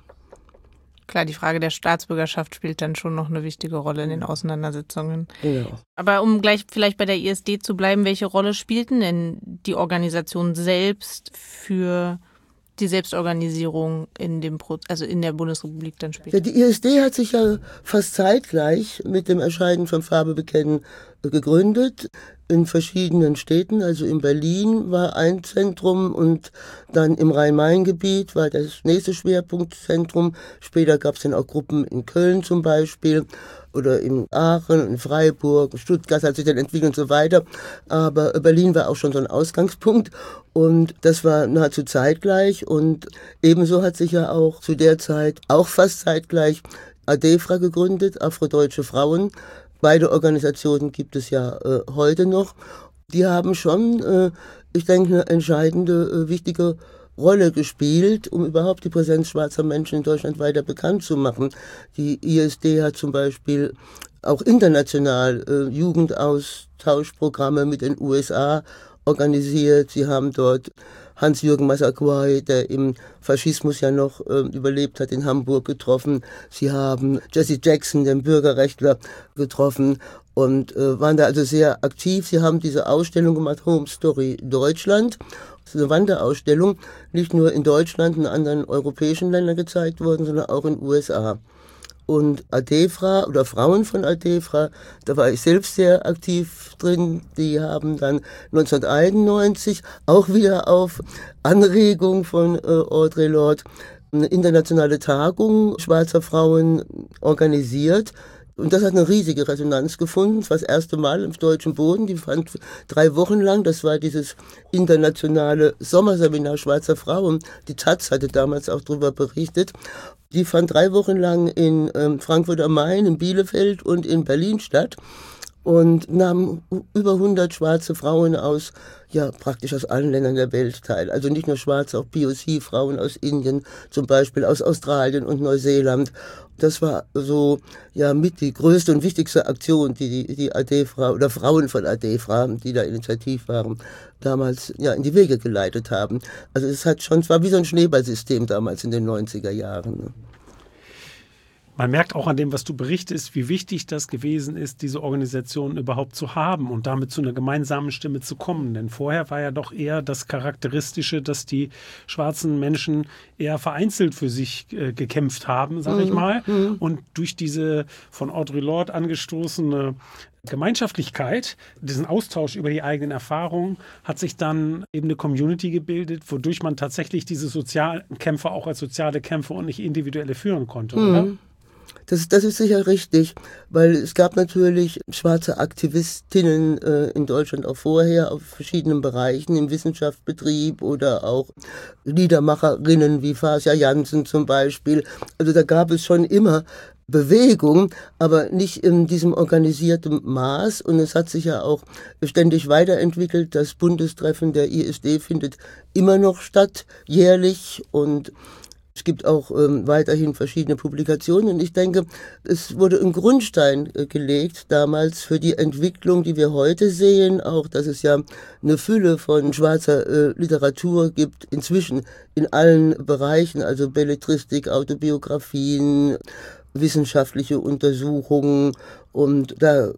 Klar, die Frage der Staatsbürgerschaft spielt dann schon noch eine wichtige Rolle in den Auseinandersetzungen. Genau. Aber um gleich vielleicht bei der I S D zu bleiben, welche Rolle spielten denn die Organisation selbst für die Selbstorganisierung in dem Pro- also in der Bundesrepublik dann später? Ja, die I S D hat sich ja fast zeitgleich mit dem Erscheinen von Farbe bekennen gegründet in verschiedenen Städten. Also in Berlin war ein Zentrum und dann im Rhein-Main-Gebiet war das nächste Schwerpunktzentrum. Später gab es dann auch Gruppen in Köln zum Beispiel oder in Aachen, in Freiburg, Stuttgart hat sich dann entwickelt und so weiter. Aber Berlin war auch schon so ein Ausgangspunkt und das war nahezu zeitgleich. Und ebenso hat sich ja auch zu der Zeit, auch fast zeitgleich, ADEFRA gegründet, Afrodeutsche Frauen. Beide Organisationen gibt es ja äh, heute noch. Die haben schon, äh, ich denke, eine entscheidende, äh, wichtige Rolle gespielt, um überhaupt die Präsenz schwarzer Menschen in Deutschland weiter bekannt zu machen. Die I S D hat zum Beispiel auch international äh, Jugendaustauschprogramme mit den U S A organisiert. Sie haben dort Hans-Jürgen Massaquoi, der im Faschismus ja noch äh, überlebt hat, in Hamburg getroffen. Sie haben Jesse Jackson, den Bürgerrechtler, getroffen und äh, waren da also sehr aktiv. Sie haben diese Ausstellung gemacht, Home Story Deutschland. Das ist eine Wanderausstellung, nicht nur in Deutschland und anderen europäischen Ländern gezeigt worden, sondern auch in den U S A. Und ADEFRA oder Frauen von ADEFRA, da war ich selbst sehr aktiv drin, die haben dann neunzehnhunderteinundneunzig auch wieder auf Anregung von äh, Audre Lorde eine internationale Tagung schwarzer Frauen organisiert. Und das hat eine riesige Resonanz gefunden. Das war das erste Mal im deutschen Boden. Die fand drei Wochen lang, das war dieses internationale Sommerseminar schwarzer Frauen. Die Taz hatte damals auch darüber berichtet. Die fand drei Wochen lang in ähm, Frankfurt am Main, in Bielefeld und in Berlin statt und nahmen über hundert schwarze Frauen aus, ja praktisch aus allen Ländern der Welt teil. Also nicht nur schwarze, auch P O C-Frauen aus Indien, zum Beispiel aus Australien und Neuseeland. Das war so ja mit die größte und wichtigste Aktion, die die, die ADEFRA oder Frauen von ADEFRA, die da initiativ waren, damals ja in die Wege geleitet haben. Also es hat schon, es war wie so ein Schneeballsystem damals in den neunziger Jahren. Man merkt auch an dem, was du berichtest, wie wichtig das gewesen ist, diese Organisation überhaupt zu haben und damit zu einer gemeinsamen Stimme zu kommen. Denn vorher war ja doch eher das Charakteristische, dass die schwarzen Menschen eher vereinzelt für sich äh, gekämpft haben, sage ich mal. Mhm. Und durch diese von Audre Lorde angestoßene Gemeinschaftlichkeit, diesen Austausch über die eigenen Erfahrungen, hat sich dann eben eine Community gebildet, wodurch man tatsächlich diese sozialen Kämpfe auch als soziale Kämpfe und nicht individuelle führen konnte, mhm. oder? Das, das ist sicher richtig, weil es gab natürlich schwarze Aktivistinnen äh, in Deutschland auch vorher auf verschiedenen Bereichen, im Wissenschaftsbetrieb oder auch Liedermacherinnen wie Fasja Jansen zum Beispiel. Also da gab es schon immer Bewegung, aber nicht in diesem organisierten Maß. Und es hat sich ja auch ständig weiterentwickelt. Das Bundestreffen der I S D findet immer noch statt, jährlich, und es gibt auch ähm, weiterhin verschiedene Publikationen und ich denke, es wurde ein Grundstein äh, gelegt damals für die Entwicklung, die wir heute sehen, auch dass es ja eine Fülle von schwarzer äh, Literatur gibt, inzwischen in allen Bereichen, also Belletristik, Autobiografien, wissenschaftliche Untersuchungen, und da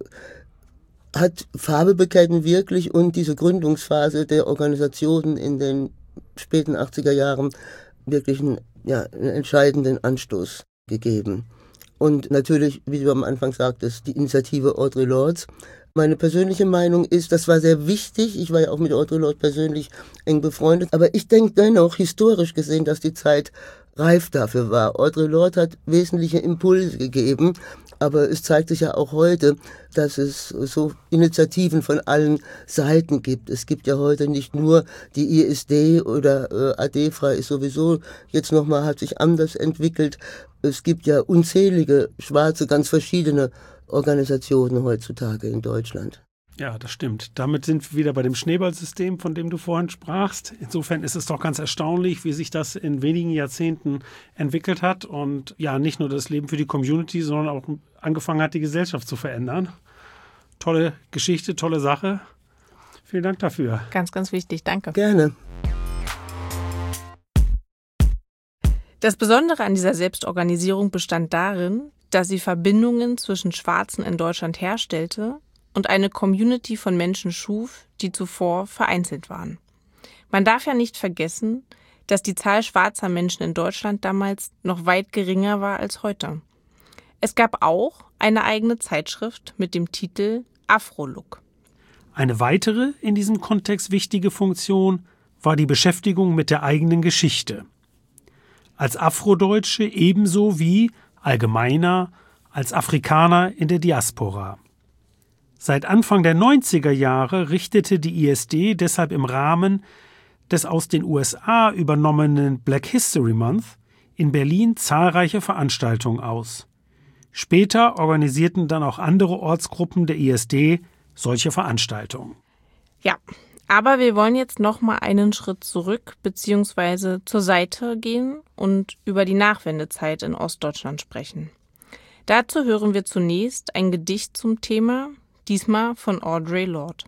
hat Farbe bekennen wirklich und diese Gründungsphase der Organisationen in den späten achtziger Jahren wirklich einen, ja, einen entscheidenden Anstoß gegeben. Und natürlich, wie du am Anfang sagtest, die Initiative Audre Lorde. Meine persönliche Meinung ist, das war sehr wichtig. Ich war ja auch mit Audre Lorde persönlich eng befreundet. Aber ich denke dennoch, historisch gesehen, dass die Zeit reif dafür war. Audre Lorde hat wesentliche Impulse gegeben. Aber es zeigt sich ja auch heute, dass es so Initiativen von allen Seiten gibt. Es gibt ja heute nicht nur die I S D oder äh, ADEFRA ist sowieso jetzt nochmal, hat sich anders entwickelt. Es gibt ja unzählige schwarze, ganz verschiedene Organisationen heutzutage in Deutschland. Ja, das stimmt. Damit sind wir wieder bei dem Schneeballsystem, von dem du vorhin sprachst. Insofern ist es doch ganz erstaunlich, wie sich das in wenigen Jahrzehnten entwickelt hat und ja, nicht nur das Leben für die Community, sondern auch angefangen hat, die Gesellschaft zu verändern. Tolle Geschichte, tolle Sache. Vielen Dank dafür. Ganz, ganz wichtig. Danke. Gerne. Das Besondere an dieser Selbstorganisierung bestand darin, dass sie Verbindungen zwischen Schwarzen in Deutschland herstellte und eine Community von Menschen schuf, die zuvor vereinzelt waren. Man darf ja nicht vergessen, dass die Zahl schwarzer Menschen in Deutschland damals noch weit geringer war als heute. Es gab auch eine eigene Zeitschrift mit dem Titel Afro-Look. Eine weitere in diesem Kontext wichtige Funktion war die Beschäftigung mit der eigenen Geschichte. Als Afrodeutsche ebenso wie allgemeiner als Afrikaner in der Diaspora. Seit Anfang der neunziger Jahre richtete die I S D deshalb im Rahmen des aus den U S A übernommenen Black History Month in Berlin zahlreiche Veranstaltungen aus. Später organisierten dann auch andere Ortsgruppen der I S D solche Veranstaltungen. Ja, aber wir wollen jetzt noch mal einen Schritt zurück bzw. zur Seite gehen und über die Nachwendezeit in Ostdeutschland sprechen. Dazu hören wir zunächst ein Gedicht zum Thema, diesmal von Audre Lorde.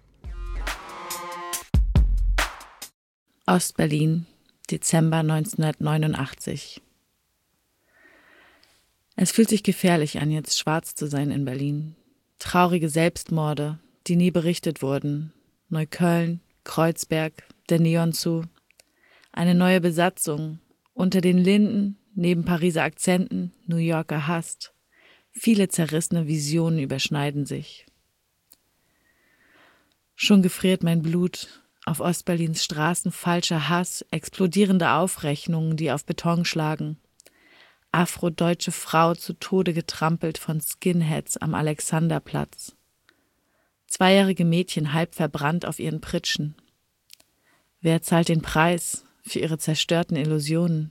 Ostberlin, Dezember neunzehnhundertneunundachtzig. Es fühlt sich gefährlich an, jetzt schwarz zu sein in Berlin. Traurige Selbstmorde, die nie berichtet wurden. Neukölln, Kreuzberg, der Neon Zoo. Eine neue Besatzung. Unter den Linden, neben Pariser Akzenten, New Yorker Hast. Viele zerrissene Visionen überschneiden sich. Schon gefriert mein Blut. Auf Ostberlins Straßen falscher Hass, explodierende Aufrechnungen, die auf Beton schlagen. Afrodeutsche Frau zu Tode getrampelt von Skinheads am Alexanderplatz. Zweijährige Mädchen halb verbrannt auf ihren Pritschen. Wer zahlt den Preis für ihre zerstörten Illusionen?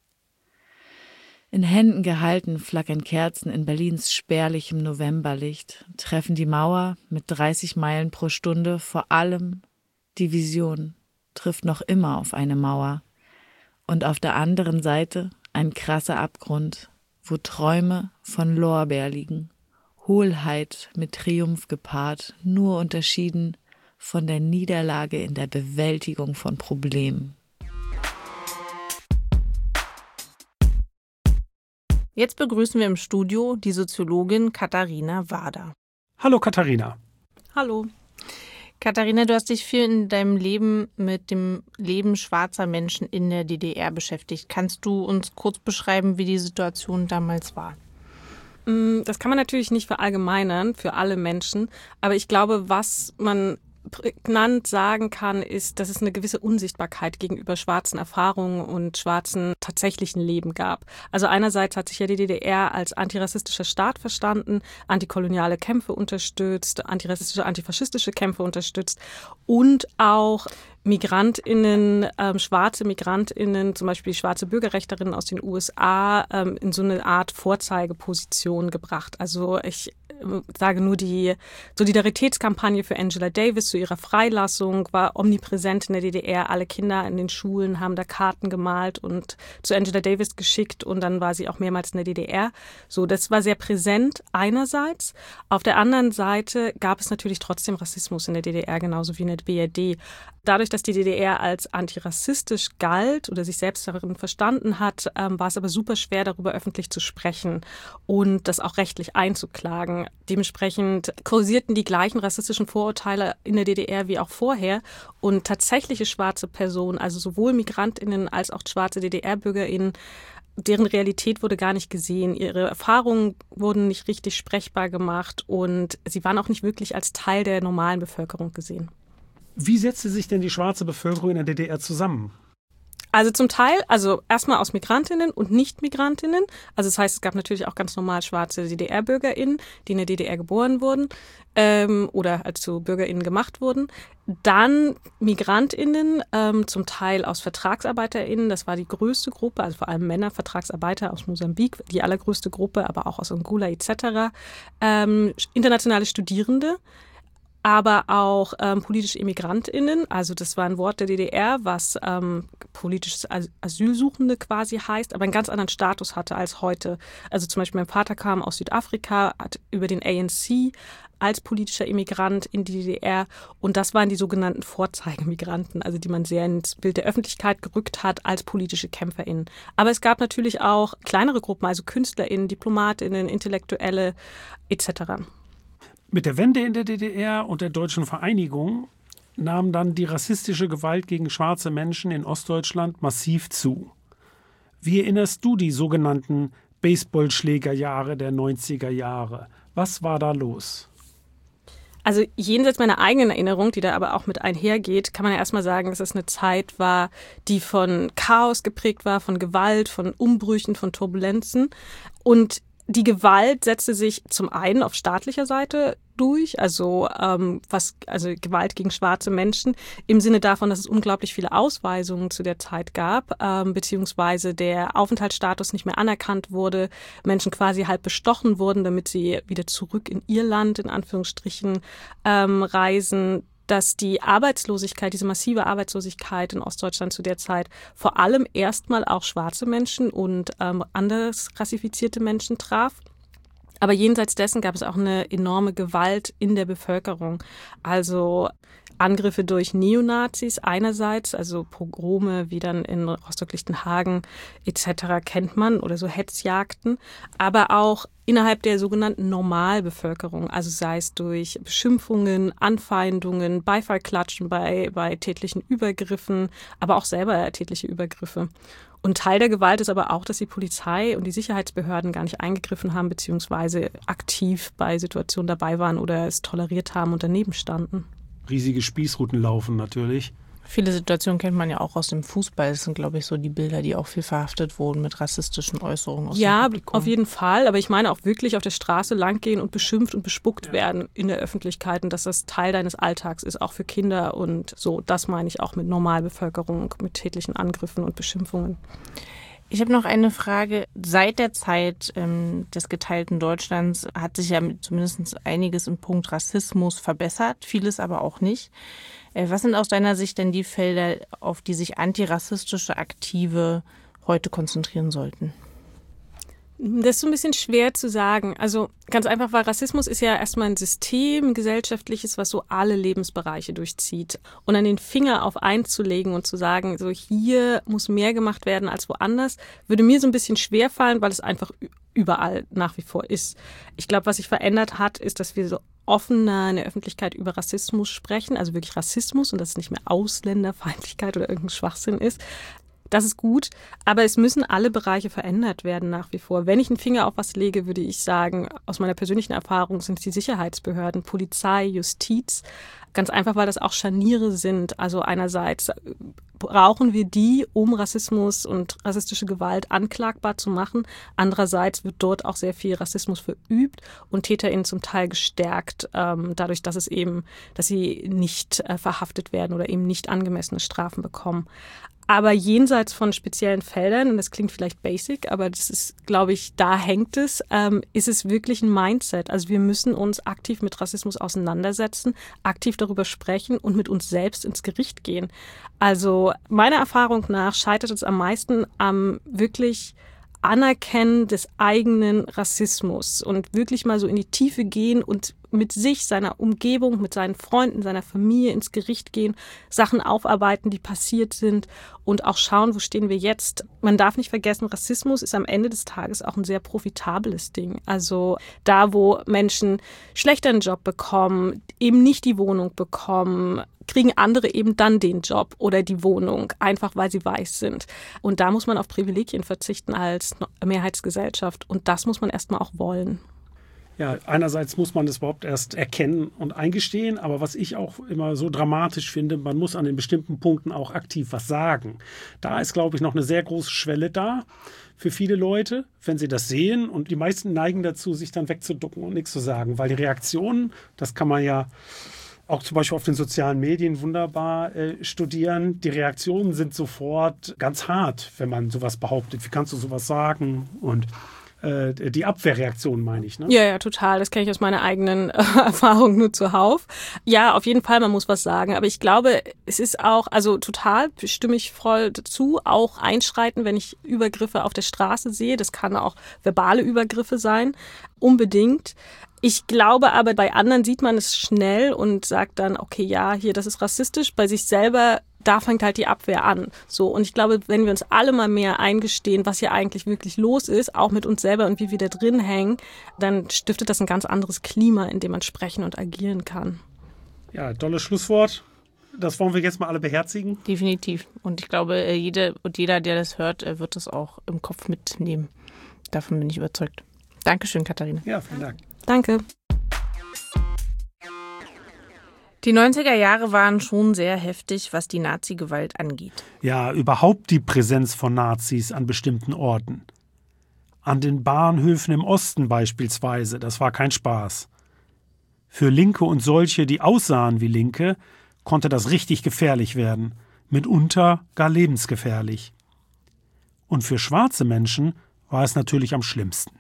In Händen gehalten flackern Kerzen in Berlins spärlichem Novemberlicht, treffen die Mauer mit dreißig Meilen pro Stunde, vor allem die Vision trifft noch immer auf eine Mauer. Und auf der anderen Seite ein krasser Abgrund, wo Träume von Lorbeer liegen. Hohlheit mit Triumph gepaart, nur unterschieden von der Niederlage in der Bewältigung von Problemen. Jetzt begrüßen wir im Studio die Soziologin Katharina Wader. Hallo Katharina. Hallo. Katharina, du hast dich viel in deinem Leben mit dem Leben schwarzer Menschen in der D D R beschäftigt. Kannst du uns kurz beschreiben, wie die Situation damals war? Das kann man natürlich nicht verallgemeinern für alle Menschen, aber ich glaube, was man prägnant sagen kann, ist, dass es eine gewisse Unsichtbarkeit gegenüber schwarzen Erfahrungen und schwarzen tatsächlichen Leben gab. Also einerseits hat sich ja die D D R als antirassistischer Staat verstanden, antikoloniale Kämpfe unterstützt, antirassistische, antifaschistische Kämpfe unterstützt und auch MigrantInnen, ähm, schwarze MigrantInnen, zum Beispiel schwarze Bürgerrechterinnen aus den U S A, ähm, in so eine Art Vorzeigeposition gebracht. Also ich äh, sage nur, die Solidaritätskampagne für Angela Davis zu ihrer Freilassung war omnipräsent in der D D R. Alle Kinder in den Schulen haben da Karten gemalt und zu Angela Davis geschickt und dann war sie auch mehrmals in der D D R. So, das war sehr präsent einerseits. Auf der anderen Seite gab es natürlich trotzdem Rassismus in der D D R, genauso wie in der B R D. Dadurch, dass die D D R als antirassistisch galt oder sich selbst darin verstanden hat, ähm, war es aber super schwer, darüber öffentlich zu sprechen und das auch rechtlich einzuklagen. Dementsprechend kursierten die gleichen rassistischen Vorurteile in der D D R wie auch vorher und tatsächliche schwarze Personen, also sowohl MigrantInnen als auch schwarze D D R-BürgerInnen, deren Realität wurde gar nicht gesehen. Ihre Erfahrungen wurden nicht richtig sprechbar gemacht und sie waren auch nicht wirklich als Teil der normalen Bevölkerung gesehen. Wie setzte sich denn die schwarze Bevölkerung in der D D R zusammen? Also zum Teil, also erstmal aus Migrantinnen und Nicht-Migrantinnen. Also das heißt, es gab natürlich auch ganz normal schwarze D D R-BürgerInnen, die in der D D R geboren wurden ähm, oder als zu BürgerInnen gemacht wurden. Dann MigrantInnen, ähm, zum Teil aus VertragsarbeiterInnen, das war die größte Gruppe, also vor allem Männer, Vertragsarbeiter aus Mosambik, die allergrößte Gruppe, aber auch aus Angola et cetera. Ähm, internationale Studierende, aber auch ähm, politische EmmigrantInnen, also das war ein Wort der D D R, was ähm, politisches Asylsuchende quasi heißt, aber einen ganz anderen Status hatte als heute. Also zum Beispiel mein Vater kam aus Südafrika, hat über den A N C als politischer Immigrant in die D D R und das waren die sogenannten Vorzeigemigranten, also die man sehr ins Bild der Öffentlichkeit gerückt hat als politische KämpferInnen. Aber es gab natürlich auch kleinere Gruppen, also KünstlerInnen, DiplomatInnen, Intellektuelle et cetera. Mit der Wende in der D D R und der deutschen Vereinigung nahm dann die rassistische Gewalt gegen schwarze Menschen in Ostdeutschland massiv zu. Wie erinnerst du die sogenannten Baseballschlägerjahre der neunziger Jahre? Was war da los? Also jenseits meiner eigenen Erinnerung, die da aber auch mit einhergeht, kann man ja erstmal sagen, dass es eine Zeit war, die von Chaos geprägt war, von Gewalt, von Umbrüchen, von Turbulenzen. Und die Gewalt setzte sich zum einen auf staatlicher Seite durch, also ähm, was, also Gewalt gegen schwarze Menschen im Sinne davon, dass es unglaublich viele Ausweisungen zu der Zeit gab, ähm, beziehungsweise der Aufenthaltsstatus nicht mehr anerkannt wurde, Menschen quasi halb bestochen wurden, damit sie wieder zurück in ihr Land, in Anführungsstrichen, ähm, reisen, dass die Arbeitslosigkeit, diese massive Arbeitslosigkeit in Ostdeutschland zu der Zeit vor allem erstmal auch schwarze Menschen und ähm, anders rassifizierte Menschen traf. Aber jenseits dessen gab es auch eine enorme Gewalt in der Bevölkerung. Also Angriffe durch Neonazis einerseits, also Pogrome wie dann in Rostock-Lichtenhagen et cetera kennt man oder so Hetzjagden, aber auch innerhalb der sogenannten Normalbevölkerung, also sei es durch Beschimpfungen, Anfeindungen, Beifallklatschen bei, bei tätlichen Übergriffen, aber auch selber tätliche Übergriffe. Und Teil der Gewalt ist aber auch, dass die Polizei und die Sicherheitsbehörden gar nicht eingegriffen haben, beziehungsweise aktiv bei Situationen dabei waren oder es toleriert haben und daneben standen. Riesige Spießruten laufen natürlich. Viele Situationen kennt man ja auch aus dem Fußball. Das sind, glaube ich, so die Bilder, die auch viel verhaftet wurden mit rassistischen Äußerungen aus ja, dem Publikum. Ja, auf jeden Fall. Aber ich meine auch wirklich auf der Straße langgehen und beschimpft und bespuckt ja. werden in der Öffentlichkeit und dass das Teil deines Alltags ist, auch für Kinder und so. Das meine ich auch mit Normalbevölkerung, mit tätlichen Angriffen und Beschimpfungen. Ich habe noch eine Frage. Seit der Zeit ähm, des geteilten Deutschlands hat sich ja zumindest einiges im Punkt Rassismus verbessert, vieles aber auch nicht. Äh, was sind aus deiner Sicht denn die Felder, auf die sich antirassistische Aktive heute konzentrieren sollten? Das ist so ein bisschen schwer zu sagen. Also ganz einfach, weil Rassismus ist ja erstmal ein System, ein gesellschaftliches, was so alle Lebensbereiche durchzieht. Und an den Finger auf einzulegen und zu sagen, so hier muss mehr gemacht werden als woanders, würde mir so ein bisschen schwer fallen, weil es einfach überall nach wie vor ist. Ich glaube, was sich verändert hat, ist, dass wir so offener in der Öffentlichkeit über Rassismus sprechen, also wirklich Rassismus und dass es nicht mehr Ausländerfeindlichkeit oder irgendein Schwachsinn ist. Das ist gut, aber es müssen alle Bereiche verändert werden nach wie vor. Wenn ich einen Finger auf was lege, würde ich sagen, aus meiner persönlichen Erfahrung sind es die Sicherheitsbehörden, Polizei, Justiz. Ganz einfach, weil das auch Scharniere sind. Also einerseits brauchen wir die, um Rassismus und rassistische Gewalt anklagbar zu machen. Andererseits wird dort auch sehr viel Rassismus verübt und TäterInnen zum Teil gestärkt, ähm, dadurch, dass es eben, dass sie nicht äh, verhaftet werden oder eben nicht angemessene Strafen bekommen. Aber jenseits von speziellen Feldern, und das klingt vielleicht basic, aber das ist, glaube ich, da hängt es, ähm, ist es wirklich ein Mindset. Also wir müssen uns aktiv mit Rassismus auseinandersetzen, aktiv darüber sprechen und mit uns selbst ins Gericht gehen. Also meiner Erfahrung nach scheitert es am meisten am wirklich Anerkennen des eigenen Rassismus und wirklich mal so in die Tiefe gehen und mit sich, seiner Umgebung, mit seinen Freunden, seiner Familie ins Gericht gehen, Sachen aufarbeiten, die passiert sind und auch schauen, wo stehen wir jetzt. Man darf nicht vergessen, Rassismus ist am Ende des Tages auch ein sehr profitables Ding. Also da, wo Menschen schlechter einen Job bekommen, eben nicht die Wohnung bekommen, kriegen andere eben dann den Job oder die Wohnung, einfach weil sie weiß sind. Und da muss man auf Privilegien verzichten als Mehrheitsgesellschaft. Und das muss man erstmal auch wollen. Ja, einerseits muss man das überhaupt erst erkennen und eingestehen, aber was ich auch immer so dramatisch finde, man muss an den bestimmten Punkten auch aktiv was sagen. Da ist, glaube ich, noch eine sehr große Schwelle da für viele Leute, wenn sie das sehen, und die meisten neigen dazu, sich dann wegzuducken und nichts zu sagen, weil die Reaktionen, das kann man ja auch zum Beispiel auf den sozialen Medien wunderbar äh, studieren. Die Reaktionen sind sofort ganz hart, wenn man sowas behauptet. Wie kannst du sowas sagen? Und äh, die Abwehrreaktion meine ich, ne? Ja, ja, total. Das kenne ich aus meiner eigenen äh, Erfahrung nur zuhauf. Ja, auf jeden Fall, man muss was sagen. Aber ich glaube, es ist auch, also total stimme ich voll dazu, auch einschreiten, wenn ich Übergriffe auf der Straße sehe. Das kann auch verbale Übergriffe sein, unbedingt. Ich glaube aber, bei anderen sieht man es schnell und sagt dann, okay, ja, hier, das ist rassistisch. Bei sich selber, da fängt halt die Abwehr an. So, und ich glaube, wenn wir uns alle mal mehr eingestehen, was hier eigentlich wirklich los ist, auch mit uns selber und wie wir da drin hängen, dann stiftet das ein ganz anderes Klima, in dem man sprechen und agieren kann. Ja, tolles Schlusswort. Das wollen wir jetzt mal alle beherzigen. Definitiv. Und ich glaube, jede und jeder, der das hört, wird das auch im Kopf mitnehmen. Davon bin ich überzeugt. Dankeschön, Katharina. Ja, vielen Dank. Danke. Die neunziger Jahre waren schon sehr heftig, was die Nazi-Gewalt angeht. Ja, überhaupt die Präsenz von Nazis an bestimmten Orten. An den Bahnhöfen im Osten beispielsweise, das war kein Spaß. Für Linke und solche, die aussahen wie Linke, konnte das richtig gefährlich werden, mitunter gar lebensgefährlich. Und für schwarze Menschen war es natürlich am schlimmsten.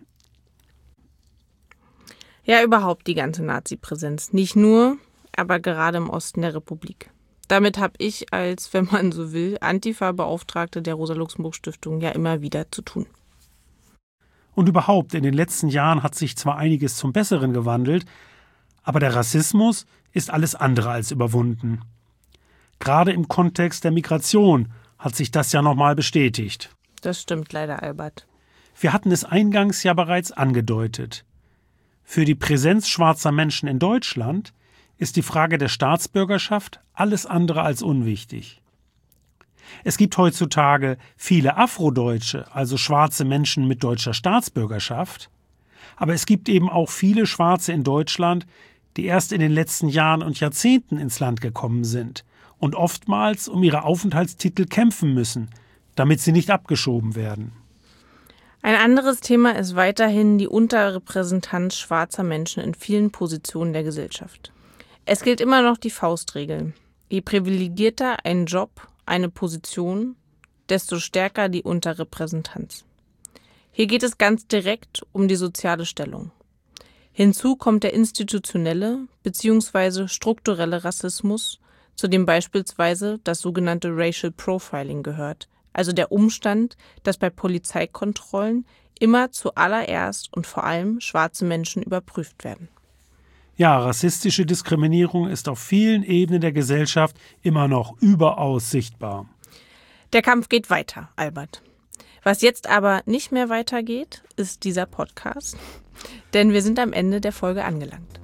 Ja, überhaupt die ganze Nazi-Präsenz. Nicht nur, aber gerade im Osten der Republik. Damit habe ich als, wenn man so will, Antifa-Beauftragte der Rosa-Luxemburg-Stiftung ja immer wieder zu tun. Und überhaupt, in den letzten Jahren hat sich zwar einiges zum Besseren gewandelt, aber der Rassismus ist alles andere als überwunden. Gerade im Kontext der Migration hat sich das ja nochmal bestätigt. Das stimmt leider, Albert. Wir hatten es eingangs ja bereits angedeutet. Für die Präsenz schwarzer Menschen in Deutschland ist die Frage der Staatsbürgerschaft alles andere als unwichtig. Es gibt heutzutage viele Afrodeutsche, also schwarze Menschen mit deutscher Staatsbürgerschaft, aber es gibt eben auch viele Schwarze in Deutschland, die erst in den letzten Jahren und Jahrzehnten ins Land gekommen sind und oftmals um ihre Aufenthaltstitel kämpfen müssen, damit sie nicht abgeschoben werden. Ein anderes Thema ist weiterhin die Unterrepräsentanz schwarzer Menschen in vielen Positionen der Gesellschaft. Es gilt immer noch die Faustregel. Je privilegierter ein Job, eine Position, desto stärker die Unterrepräsentanz. Hier geht es ganz direkt um die soziale Stellung. Hinzu kommt der institutionelle bzw. strukturelle Rassismus, zu dem beispielsweise das sogenannte Racial Profiling gehört, also der Umstand, dass bei Polizeikontrollen immer zuallererst und vor allem schwarze Menschen überprüft werden. Ja, rassistische Diskriminierung ist auf vielen Ebenen der Gesellschaft immer noch überaus sichtbar. Der Kampf geht weiter, Albert. Was jetzt aber nicht mehr weitergeht, ist dieser Podcast, denn wir sind am Ende der Folge angelangt.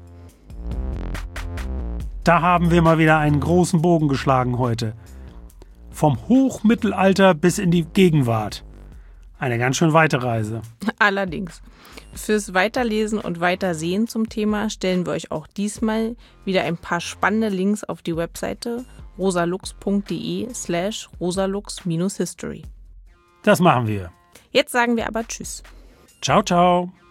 Da haben wir mal wieder einen großen Bogen geschlagen heute. Vom Hochmittelalter bis in die Gegenwart. Eine ganz schön weite Reise. Allerdings. Fürs Weiterlesen und Weitersehen zum Thema stellen wir euch auch diesmal wieder ein paar spannende Links auf die Webseite rosalux.de slash rosalux-history. Das machen wir. Jetzt sagen wir aber Tschüss. Ciao, ciao.